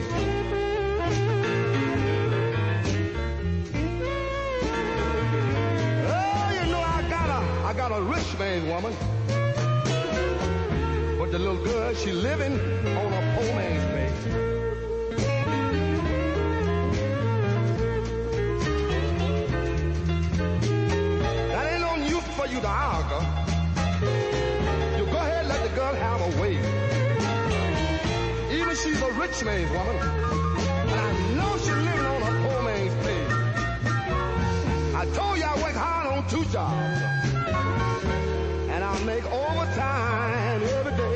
Oh, you know I got a rich man woman. But the little girl, she living on a poor man's pay. That ain't no use for you to argue. You go ahead and let the girl have her way. Even she's a rich man's woman, and I know she's living on a poor man's pay. I told you I work hard on 2 jobs, and I make overtime every day.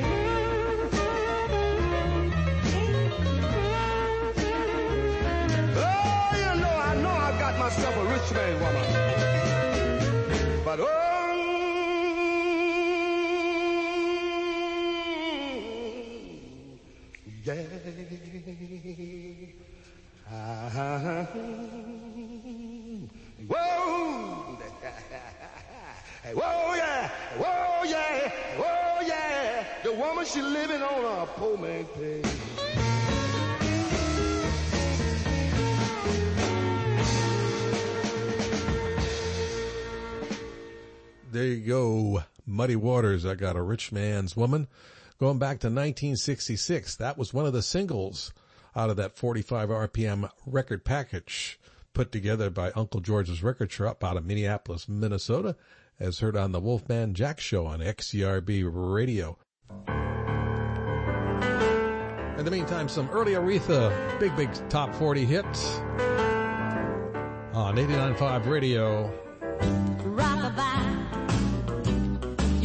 Oh, you know I got myself a rich man woman. But oh, yeah. Whoa. Whoa, yeah. Whoa, yeah. Whoa, yeah. The woman, she living on a poor man's pay. There you go. Muddy Waters, I Got a Rich Man's Woman. Going back to 1966, that was one of the singles out of that 45 RPM record package put together by Uncle George's Record Shop out of Minneapolis, Minnesota, as heard on the Wolfman Jack Show on XCRB Radio. In the meantime, some early Aretha, big top 40 hits on 89.5 Radio. Rockabye,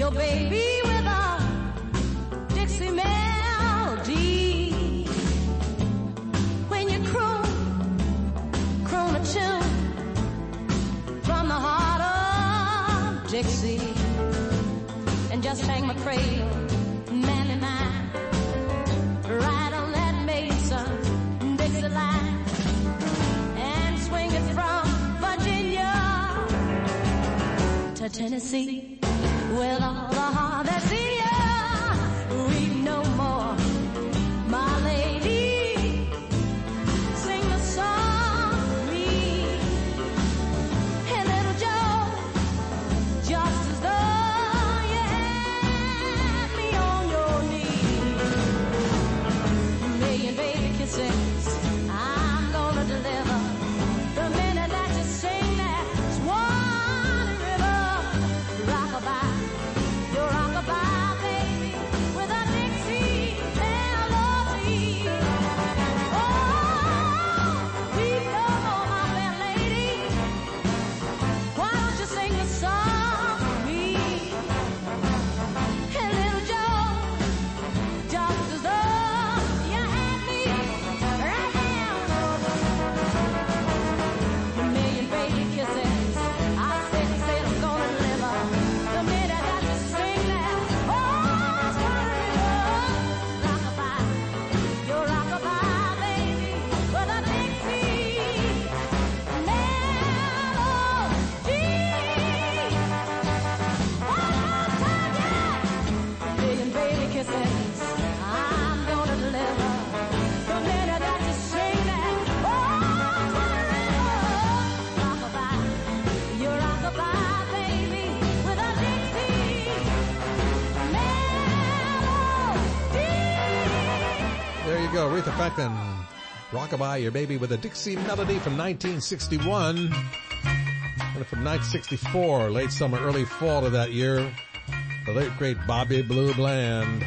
your baby with a Dixie melody. When you croon a tune from the heart of Dixie, and just hang my cradle, manly mine, right on that Mason Dixie line, and swing it from Virginia to Tennessee, with all the heart that's in ya. Weep no more, my lady, sing the song for me. And little Joe, just as though you had me on your knee. Million baby kisses I'm gonna deliver the minute that you sing that Swan River. Rockabye, your rockabye baby with a Dixie melody. Oh, weep no more, my fair lady. Why don't you sing the song for me? And little Joe, just as though you had me right now. A million baby kisses I said I'm gonna deliver the minute that you sing that. Oh, Swan River. Rockabye, your rockabye baby with a Dixie melody. One more time, yeah. Million baby kisses I'm gonna deliver the minute that you sing that. Oh, Swan River. Rockabye, your rockabye baby with a Dixie melody. There you go, Aretha Franklin, Rockabye, Your Baby with a Dixie Melody from 1961. And from 1964, late summer, early fall of that year, the late great Bobby Blue Bland.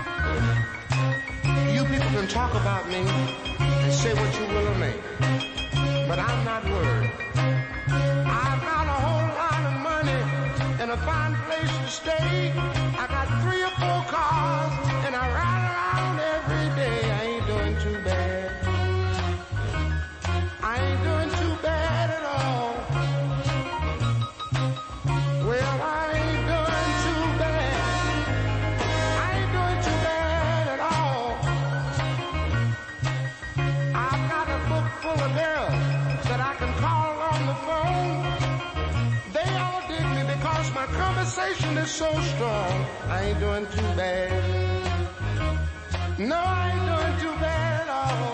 You people can talk about me and say what you will of me, but I'm not worried. I've got a whole lot of money and a fine place to stay. I got 3 or 4 cars and I ride around every day. I ain't doing too bad. I ain't doing too bad at all. Well, I ain't doing too bad. I ain't doing too bad at all. I've got a book full of girls that I can call on the phone. They all dig me because my conversation is so strong. I ain't doing too bad. No, I ain't doing too bad at all.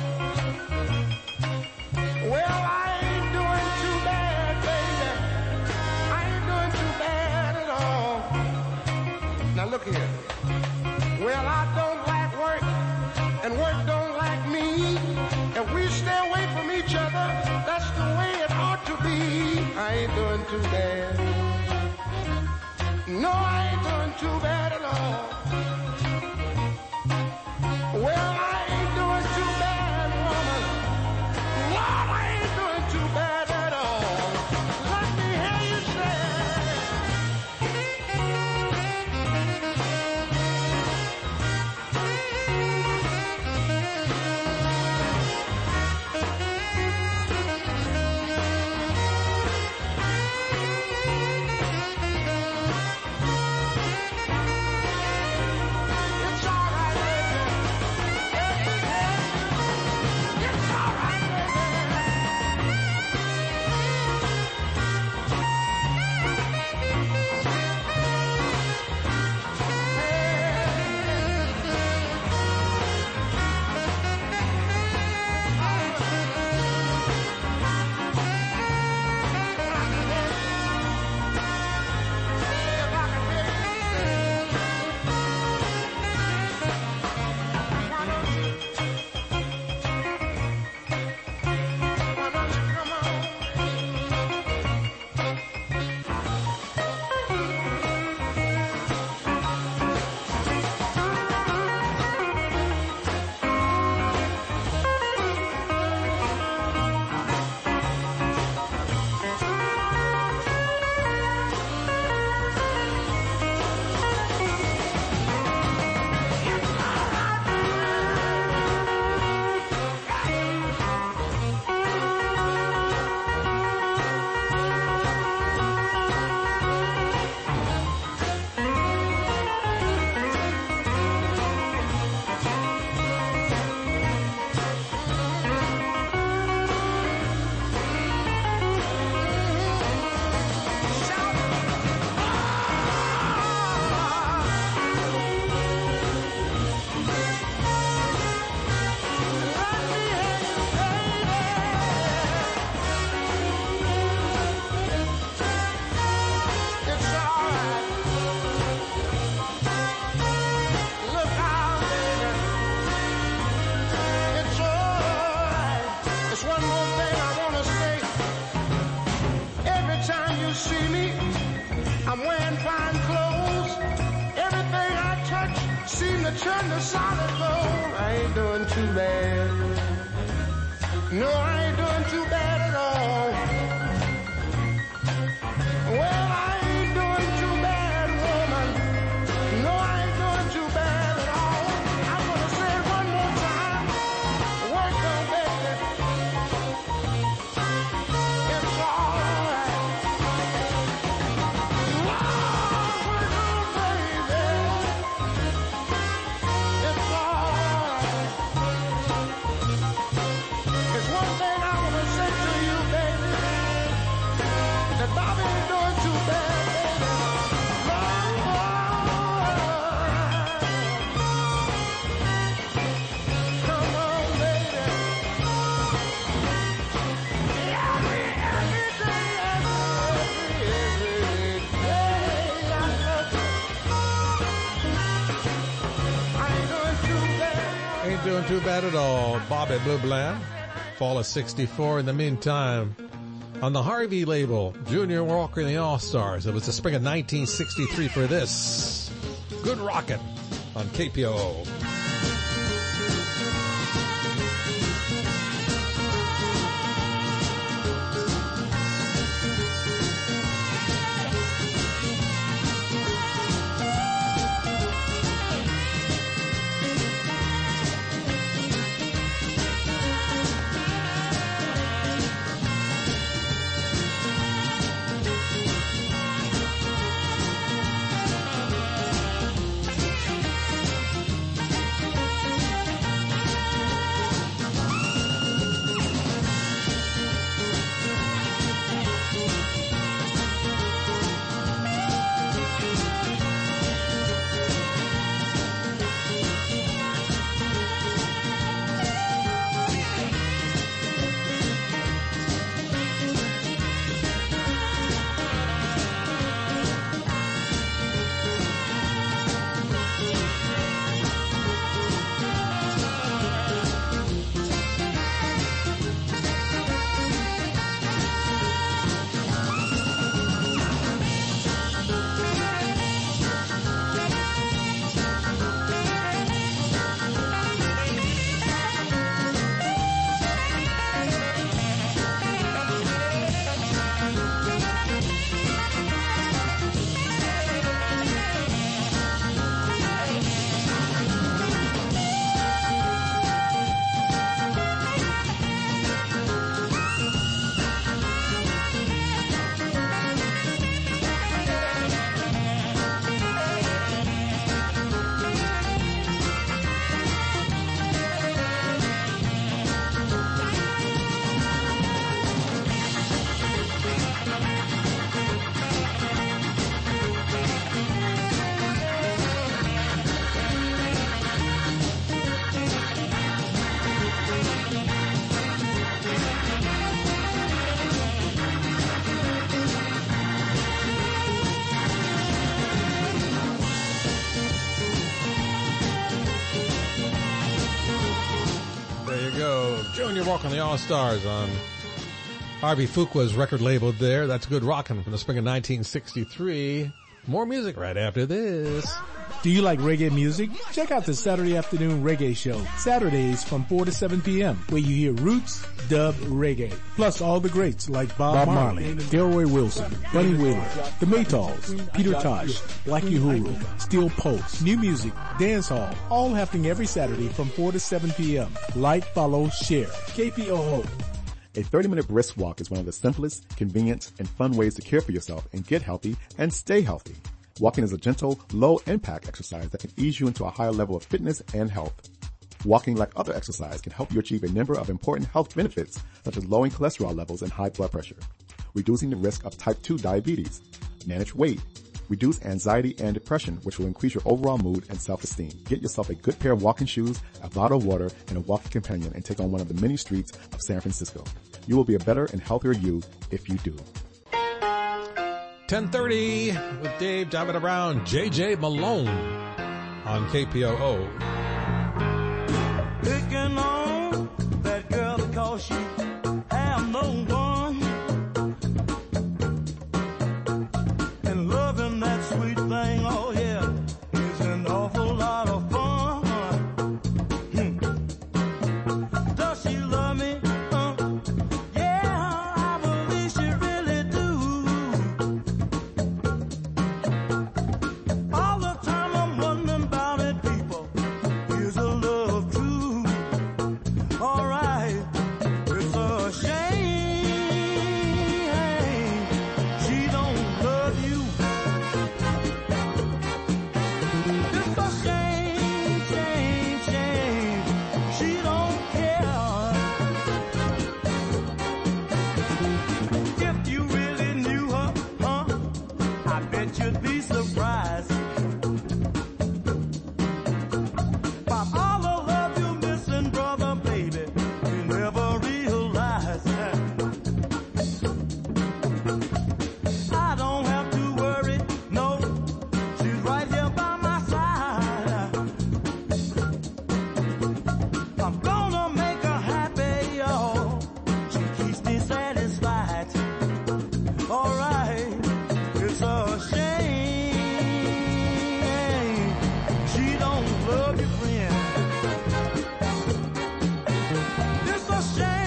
Well, I ain't doing too bad, baby. I ain't doing too bad at all. Now look here. Well, I don't like work, and work don't like me. If we stay away from each other, that's the way it ought to be. I ain't doing too bad. No, I ain't doing too bad at all. Well, I ain't doing too bad, woman. Lord, I ain't doing too bad at all. Let me hear you say. turn to solid gold. I ain't doing too bad. No, I ain't doing too bad at all. Well, I ain't doing too bad, woman. No, I ain't doing too bad at all. I'm gonna say it one more time. Work on, baby. It's all right. Work on, baby. It's all right. There's one thing I wanna say to you, baby. That Bobby ain't doing too bad, baby. Come on, baby. Every day, every day, I love you. I ain't doing too bad. Ain't doing too bad at all. Bobby Blue Bland, fall of 64. In the meantime, on the Harvey label, Junior Walker and the All-Stars. It was the spring of 1963 for this. Good Rockin' on KPOO. Junior Walker and the All-Stars on Harvey Fuqua's record label there. That's Good Rockin' from the spring of 1963. More music right after this. Do you like reggae music? Check out the Saturday Afternoon Reggae Show, Saturdays from 4 to 7 p.m., where you hear roots, dub, reggae, plus all the greats like Bob Marley, Delroy Wilson, Bunny Wailer, The Maytals, Peter Tosh, Black Uhuru, Steel Pulse, new music, dance hall, all happening every Saturday from 4 to 7 p.m. Like, follow, share. KPOO. A 30-minute brisk walk is one of the simplest, convenient, and fun ways to care for yourself and get healthy and stay healthy. Walking is a gentle, low-impact exercise that can ease you into a higher level of fitness and health. Walking, like other exercise, can help you achieve a number of important health benefits, such as lowering cholesterol levels and high blood pressure, reducing the risk of type 2 diabetes, manage weight, reduce anxiety and depression, which will increase your overall mood and self-esteem. Get yourself a good pair of walking shoes, a bottle of water, and a walking companion, and take on one of the many streets of San Francisco. You will be a better and healthier you if you do. 10:30 with Dave driving around. J.J. Malone on KPOO. Picking on that girl because she have no one, and loving that sweet thing, oh yeah, is an awful lot of fun. should be surprised by all the love you're missing, brother, baby. You never realize that. I don't have to worry, no, she's right here by my side. I'm gonna make her happy, yo. She keeps me satisfied. All right, it's a shame she don't love you, friend. It's a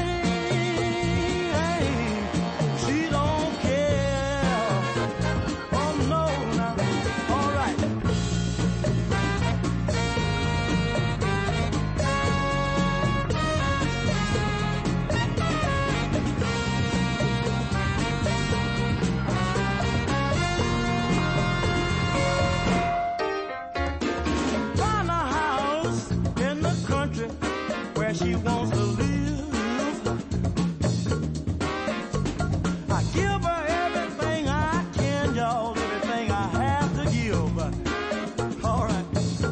shame she don't care. Oh no, now, all right. Find a house in the country where she wants to live. I give her everything I can, y'all, everything I have to give. All right.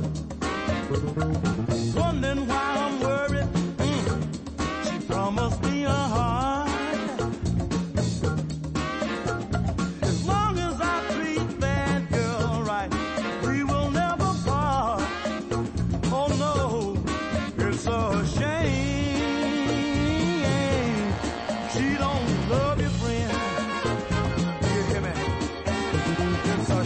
Wondering why I'm worried. She promised me a heart. As long as I treat that girl right, we will never part. Oh no, it's a shame she don't love you, friend. You hear me? It's a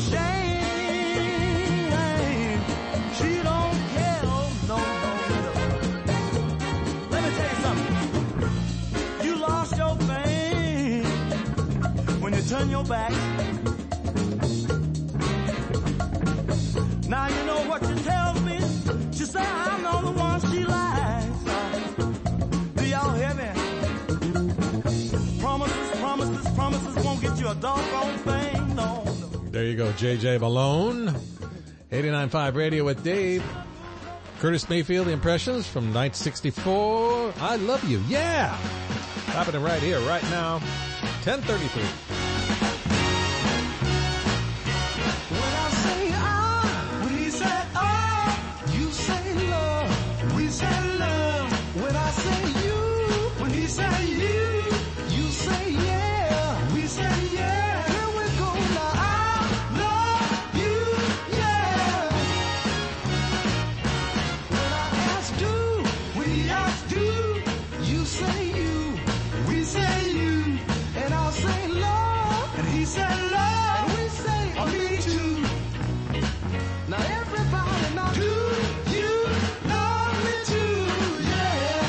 shame she don't care. Oh no, no, no. Let me tell you something. You lost your thing when you turn your back. Now you know what she tells me. She say I'm the only one she likes. Do y'all hear me? Promises, promises, promises won't get you a doggone thing. No, no. There you go, J.J. Malone. 89.5 Radio with Dave. Curtis Mayfield Impressions from 1964. I Love You. Yeah! Happening right here, right now. 10:33. When I say when he said you say love, we say love. When I say you, when he said you say yeah, we say yeah. Here we go now, I love you, yeah. When I asked you, when he asked you, you say you, we say you, and I'll say love, and he said love, and we say me too. Now everybody now do you love me too, yeah.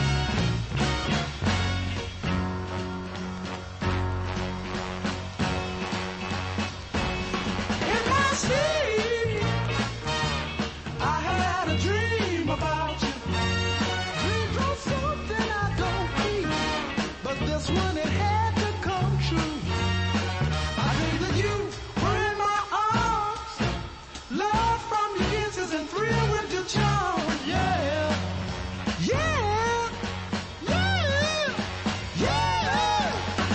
In my sleep, I had a dream about you. Dreams are something I don't keep, but this one it had to come true. I knew that you were in my arms, love from your kisses and thrill with your charm, yeah, yeah, yeah, yeah.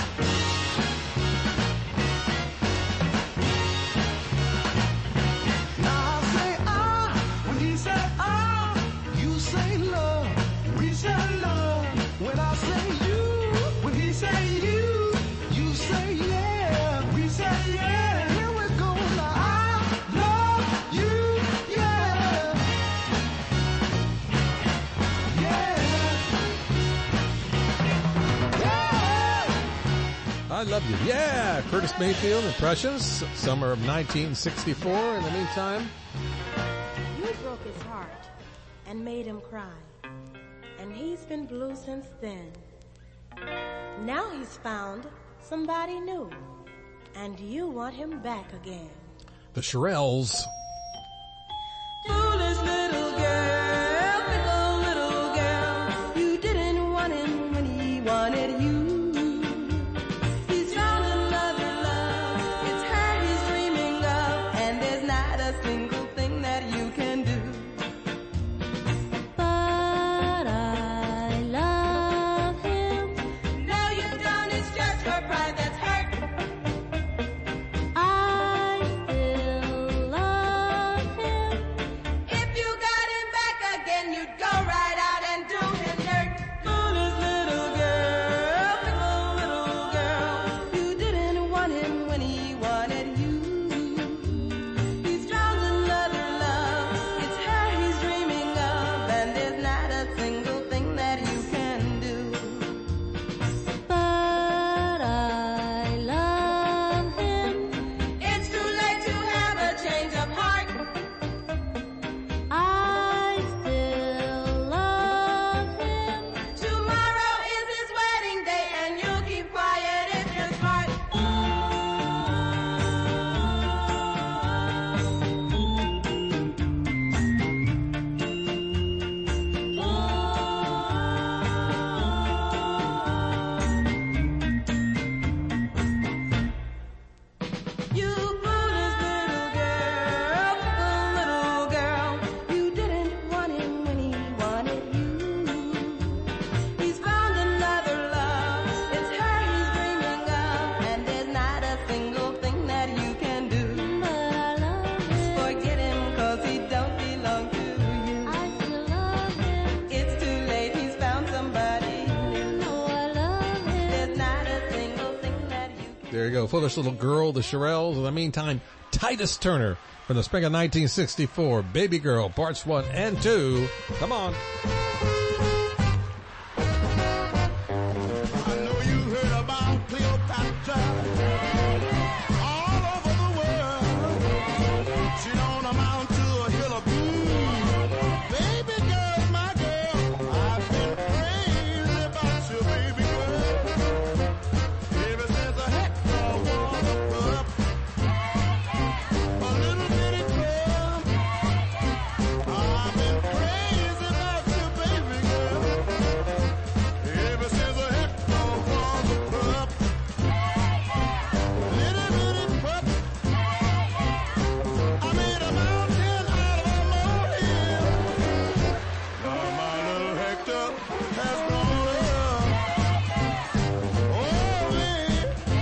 Now I say when he said you say love, we say love. When I say you, when he say you say yeah, we say yeah. Here we go now, I love you, yeah, yeah, yeah. I Love You. Yeah! Curtis Mayfield Impressions, summer of 1964. In the meantime, You broke his heart and made him cry. And he's been blue since then. Now he's found somebody new. And you want him back again. the Shirelles. Foolish little girl, fickle little girl. You didn't want him when he wanted you. He's found another love. It's her he's dreaming of. And there's not a single thing that you can do. But I love him. Now you've done is just her pride that's hurt. I There you go. Foolish Little Girl, the Shirelles. In the meantime, Titus Turner from the spring of 1964. Baby Girl, parts 1 and 2. Come on. I know you heard about Cleopatra all over the world. She don't amount to a hill of beans. Baby girl, my girl, I've been crazy about you, baby girl. Ever since I had a pup, a little bitty cub. I've been crazy about you, baby girl. Ever since I had a pup, little bitty pup. I made a mountain out of a molehill. Now my little Hector has grown up. Oh, man.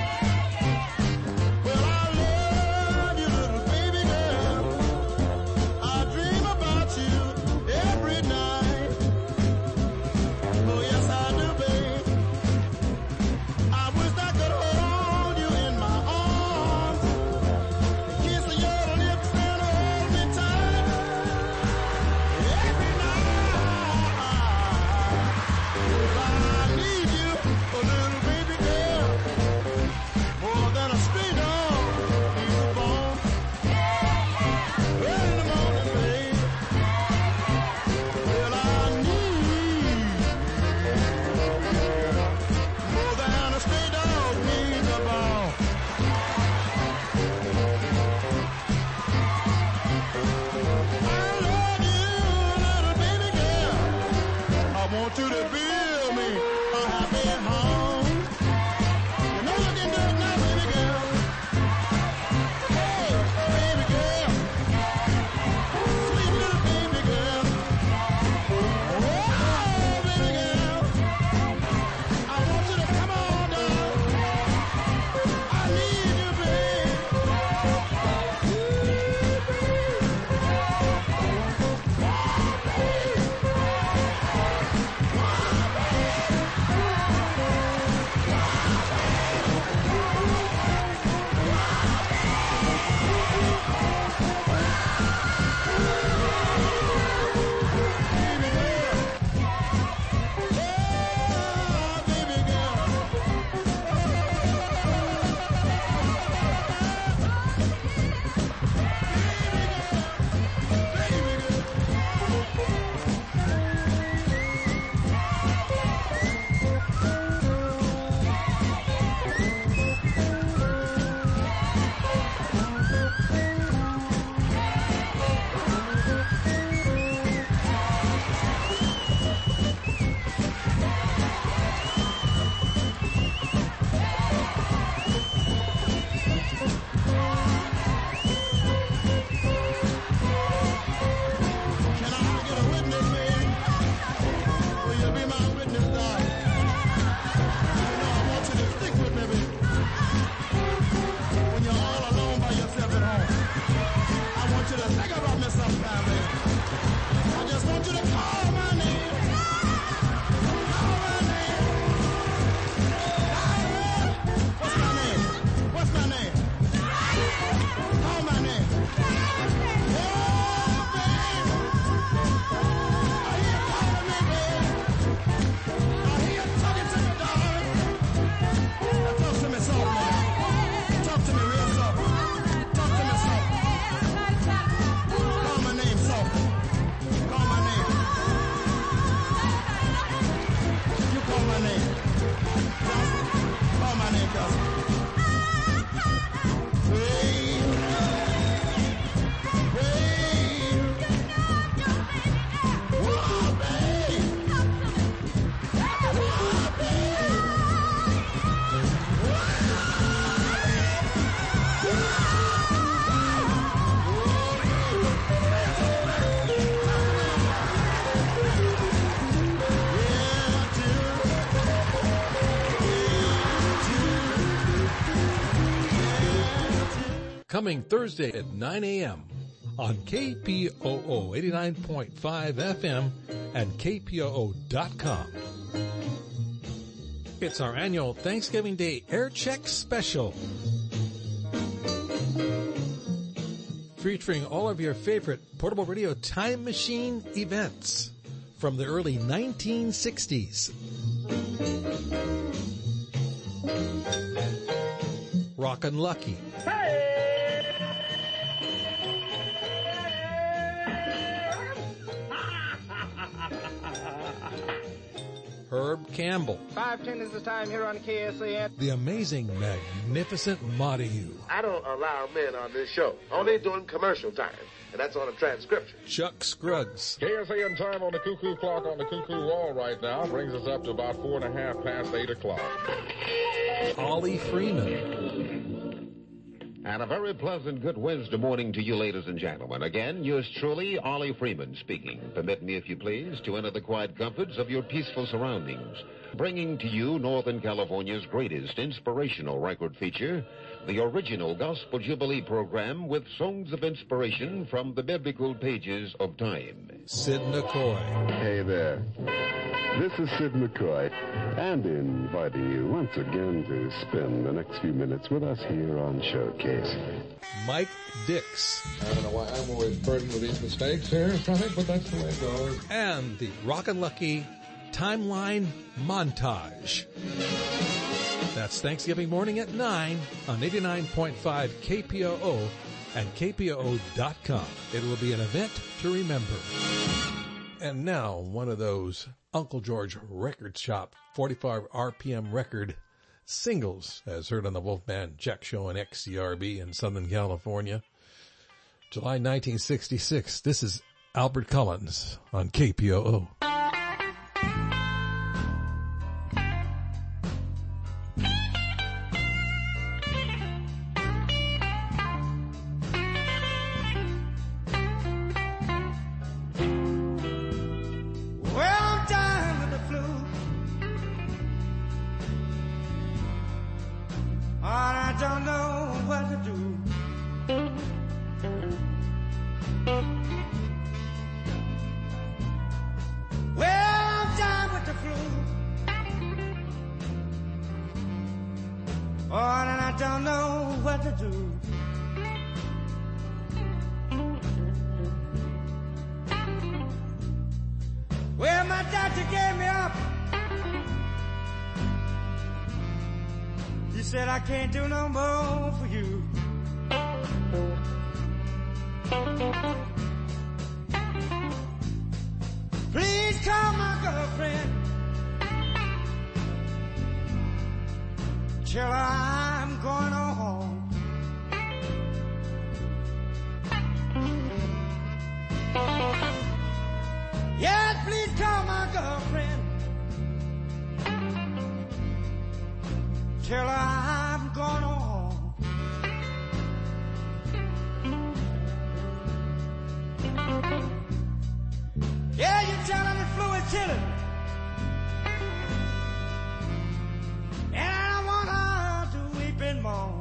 Well, I love you, little baby girl. I dream about you every night. Oh, yes, I do, babe. I wish I could hold you in my arms, kiss your lips and hold me tight every night. 'Cause I need you, oh, little baby girl, more than a stray dog needs a bone. Early in the morning, babe. Well, I need more than a stray dog needs a bone. I love you, little baby girl. I want you to build me a happy home. You know you can do it now, baby girl. Hey, baby girl. Sweet little baby girl. Oh, baby girl. I want you to come on down. I need you, babe. Can I get a witness, babe? Will you be my witness, darling? You know I want you to stick with me, babe. When you're all alone by yourself at home, I want you to think about me sometime, babe. I just want you to call my name. Call my name. What's my name? What's my name? Call my name. Oh, babe. I hear you calling me, babe. I hear you talking to me, darling. Now talk to me softly. Talk to me real soft. Talk to me soft. Call my name softly. Call my name. You call my name. Cousin. Call my name, cousin. Babe. Babe. Whoa, babe. Whoa, babe. Coming Thursday at 9 a.m. on KPOO 89.5 FM and KPOO.com. It's our annual Thanksgiving Day Air Check Special. Featuring all of your favorite portable radio time machine events from the early 1960s. Rockin' Lucky. Herb Campbell. 5:10 is the time here on KSAN. The amazing, magnificent Montague. I don't allow men on this show. Only during commercial time. And that's on a transcription. Chuck Scruggs. KSAN time on the cuckoo clock on the cuckoo wall right now brings us up to about 4:30 past 8 o'clock. Ollie Freeman. And a very pleasant good Wednesday morning to you, ladies and gentlemen. Again, yours truly, Ollie Freeman speaking. Permit me, if you please, to enter the quiet comforts of your peaceful surroundings, bringing to you Northern California's greatest inspirational record feature, the original Gospel Jubilee program with songs of inspiration from the biblical pages of time. Sid McCoy. Hey there. This is Sid McCoy, and inviting you once again to spend the next few minutes with us here on Showcase. Mike Dix. I don't know why I'm always burdened with these mistakes here, Frank, but that's the way it goes. And the Rockin' Lucky Timeline Montage. That's Thanksgiving morning at 9 on 89.5 KPOO and KPOO.com. It will be an event to remember. And now, one of those Uncle George Record Shop 45 RPM record singles, as heard on the Wolfman Jack Show on XCRB in Southern California. July 1966. This is Albert Collins on KPOO. Can't do no more for you. Please call my girlfriend. Tell her I'm going home. Yes, please call my girlfriend. Tell her I'm going home. Yeah, you're telling the flu is chilling. And I don't want her to weep and moan.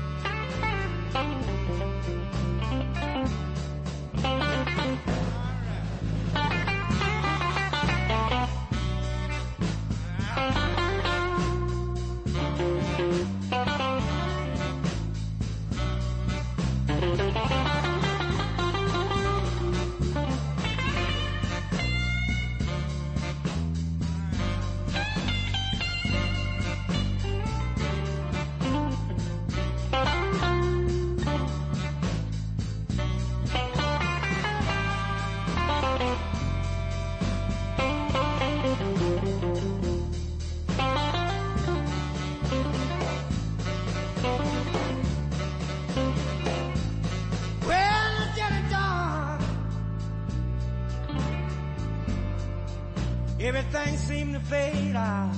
Everything seemed to fade out.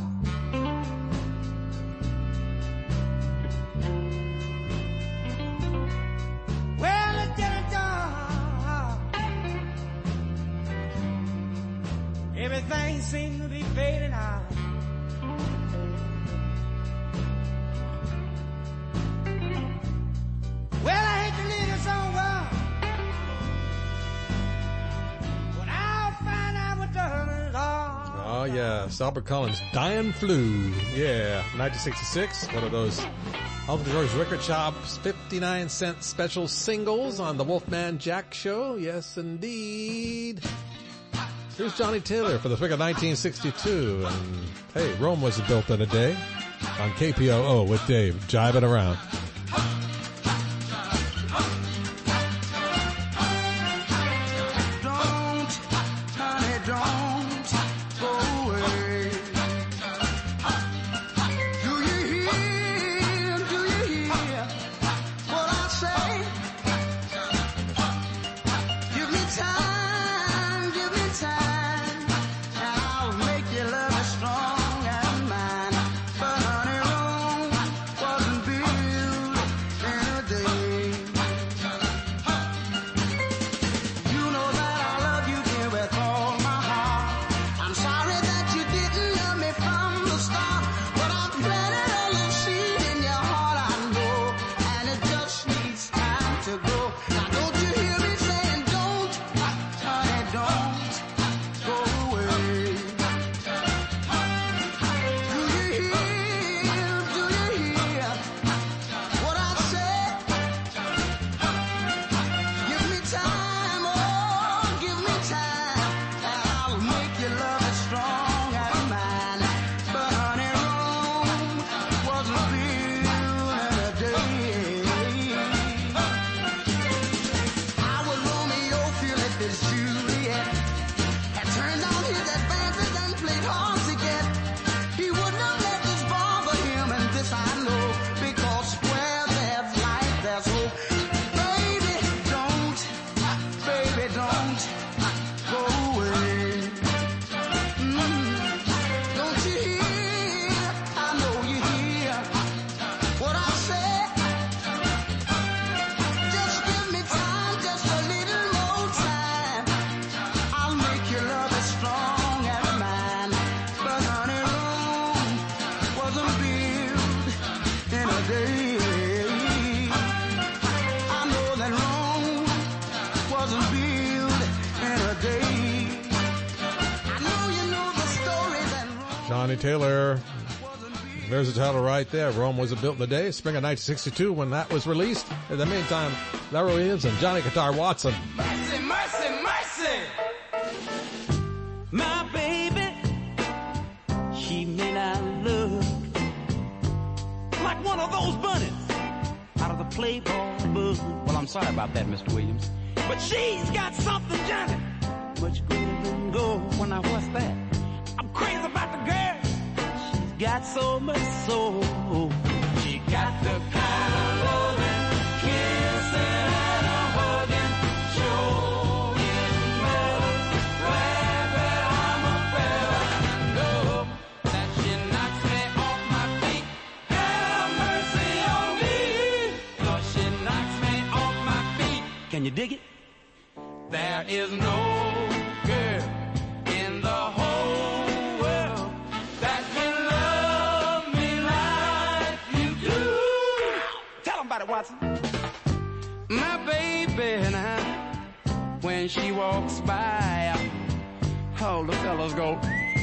Well, it's getting dark. Everything seemed to be fading out. Well, I hate to leave this on well, but I'll find out what the hell is all. Oh, yes. Albert Collins, Dying Flu. Yeah, 1966. One of those Elton George Record Shop's 59-cent special singles on the Wolfman Jack Show. Yes, indeed. Here's Johnny Taylor for the Swing of 1962. And, hey, Rome wasn't built in a day. On KPOO with Dave, jiving around. Johnny Taylor, there's the title right there. Rome wasn't built in a day. Spring of 1962 when that was released. In the meantime, Larry Williams and Johnny Guitar Watson. Mercy, mercy, mercy. My baby, she may not look like one of those bunnies out of the Playboy book. Well, I'm sorry about that, Mr. Williams. But she's got something, Johnny, much greater than gold. Well, now what's that? I'm crazy about the girl. She's got so much soul. She got the kind of loving, kissing and a hugging, showing mellow, glad that I'm a fella. And I know that she knocks me off my feet. Have mercy on me, 'cause she knocks me off my feet. Can you dig it? There is no girl in the whole world that can love me like you do. Tell 'em about it, Watson. My baby and I, when she walks by, all the fellas go.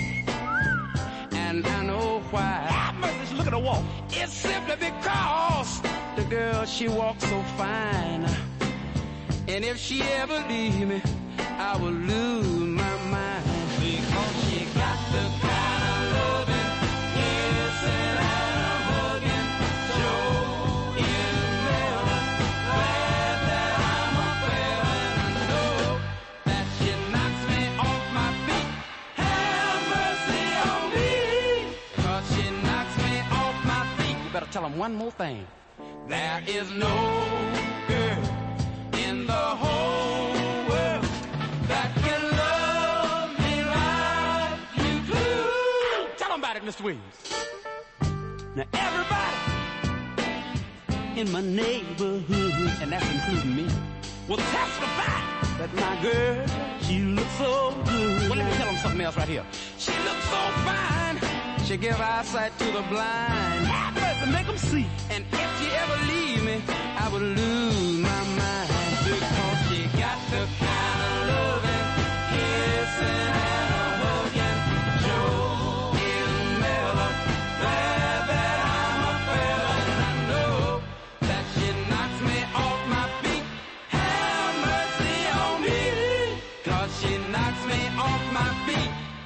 And I know why. Ah, mercy, look at her walk. It's simply because the girl, she walks so fine. And if she ever leave me, I will lose my mind. Because she got the kind of loving, kissing and a hugging, showing never, glad that I'm a fella. And I know that she knocks me off my feet. Have mercy on me, 'cause she knocks me off my feet. You better tell them one more thing. There is no girl in the whole world that can love me like you do. Tell them about it, Mr. Williams. Now everybody in my neighborhood, and that's including me, will testify that my girl, she looks so good. Well, let me tell them something else right here. She looks so fine. She give eyesight to the blind. Have mercy, make them see. And if she ever leave me, I would lose my mind. Because she got the kind of loving, kissing and a hugging, joy.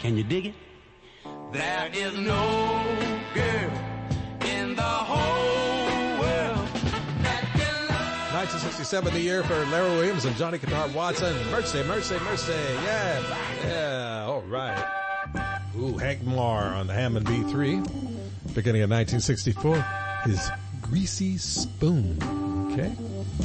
Can you dig it? There is no girl in the whole world that can love. 1967, the year for Larry Williams and Johnny Guitar Watson. Mercy, mercy, mercy. Yeah, yeah, all right. Ooh, Hank Marr on the Hammond B3. Beginning of 1964, his Greasy Spoon. Okay.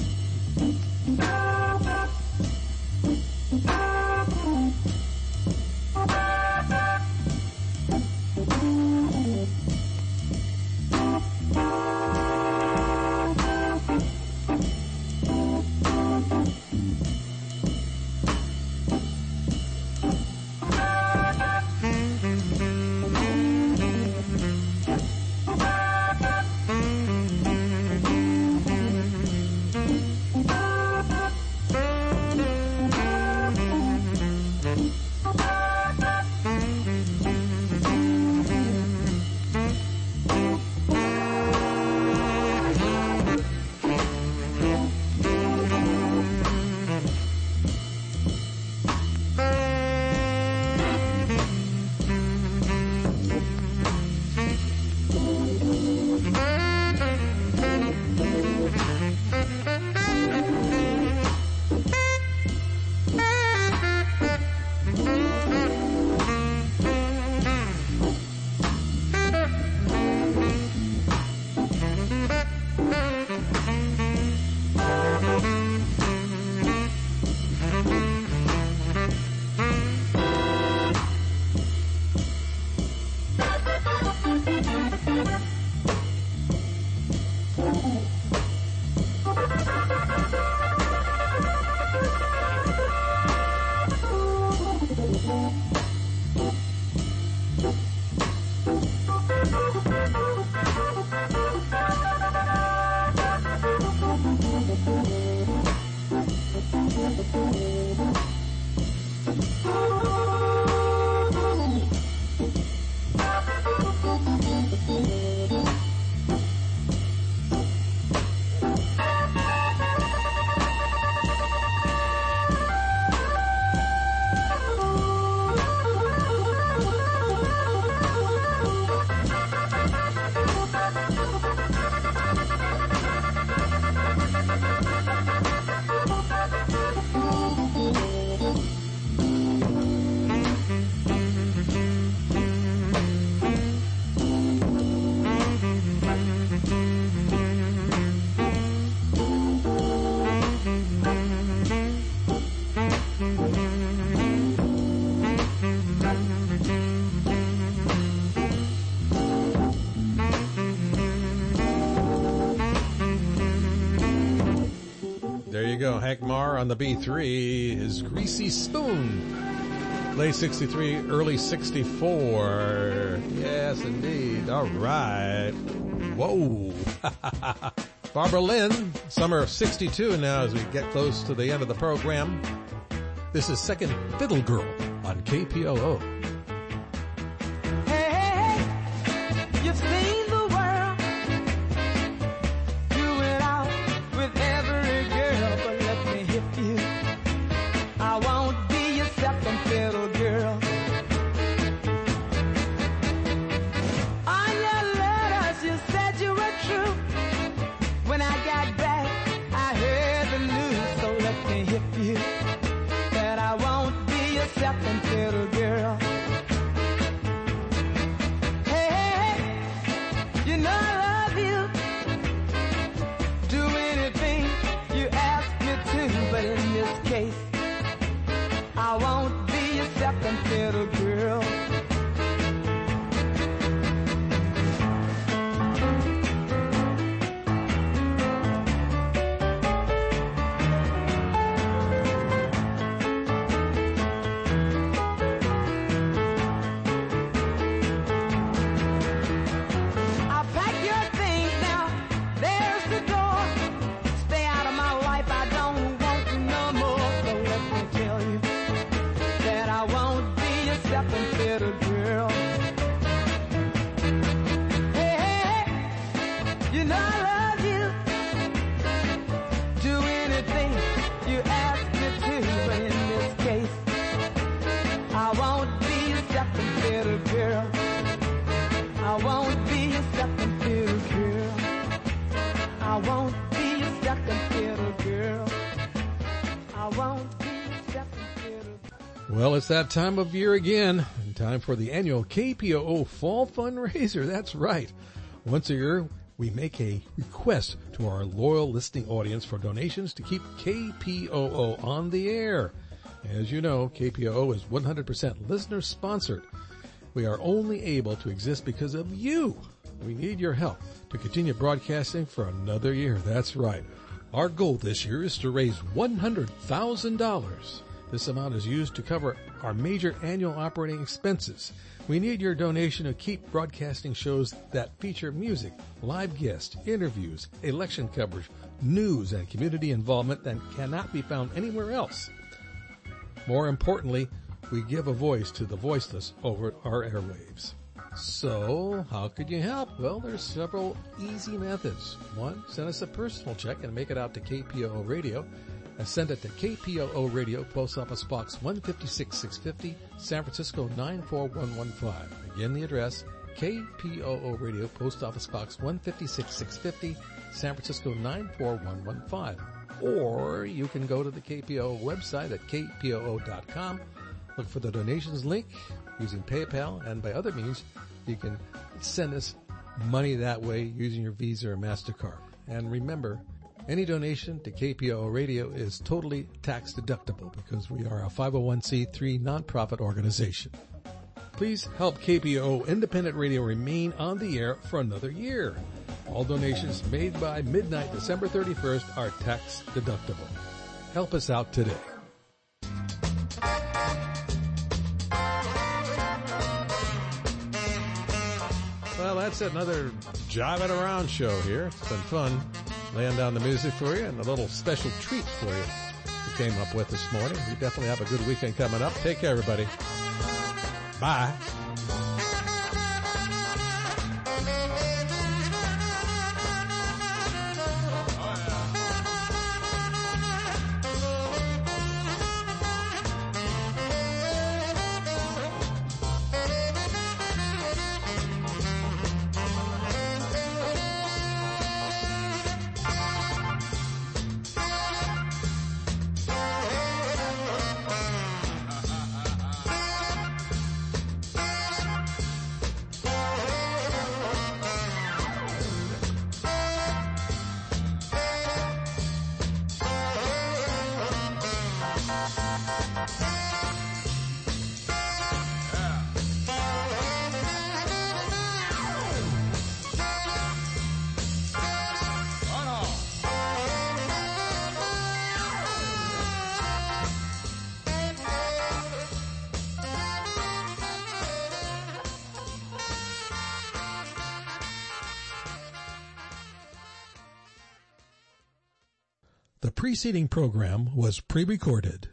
Hank Marr on the B3 is Greasy Spoon. Late 63, early 64. Yes, indeed. All right. Whoa. Barbara Lynn, summer of 62 now as we get close to the end of the program. This is Second Fiddle Girl on KPOO. Hey, you've seen the world. You went out with every girl, but let me hit you. I won't be your second fiddle girl. On your letters, you said you were true. When I got back, I heard the news, so let me hit you. That I won't be your second fiddle girl. Hey, you know I love you. Do anything you ask me to, but in this case, I won't be your second fiddle girl. Well, it's that time of year again, and time for the annual KPOO Fall Fundraiser. That's right. Once a year, we make a request to our loyal listening audience for donations to keep KPOO on the air. As you know, KPOO is 100% listener-sponsored. We are only able to exist because of you. We need your help to continue broadcasting for another year. That's right. Our goal this year is to raise $100,000. This amount is used to cover our major annual operating expenses. We need your donation to keep broadcasting shows that feature music, live guests, interviews, election coverage, news, and community involvement that cannot be found anywhere else. More importantly, we give a voice to the voiceless over our airwaves. So, how could you help? Well, there's several easy methods. One, send us a personal check and make it out to KPOO Radio. And send it to KPOO Radio, Post Office Box 156650, San Francisco 94115. Again, the address, KPOO Radio, Post Office Box 156650, San Francisco 94115. Or you can go to the KPOO website at kpoo.com, look for the donations link using PayPal, and by other means, you can send us money that way using your Visa or MasterCard. And remember, any donation to KPOO Radio is totally tax deductible because we are a 501c3 nonprofit organization. Please help KPOO Independent Radio remain on the air for another year. All donations made by midnight December 31st are tax deductible. Help us out today. Well, that's another Jiving Around show here. It's been fun laying down the music for you and a little special treat for you we came up with this morning. We definitely have a good weekend coming up. Take care, everybody. Bye. The preceding program was pre-recorded.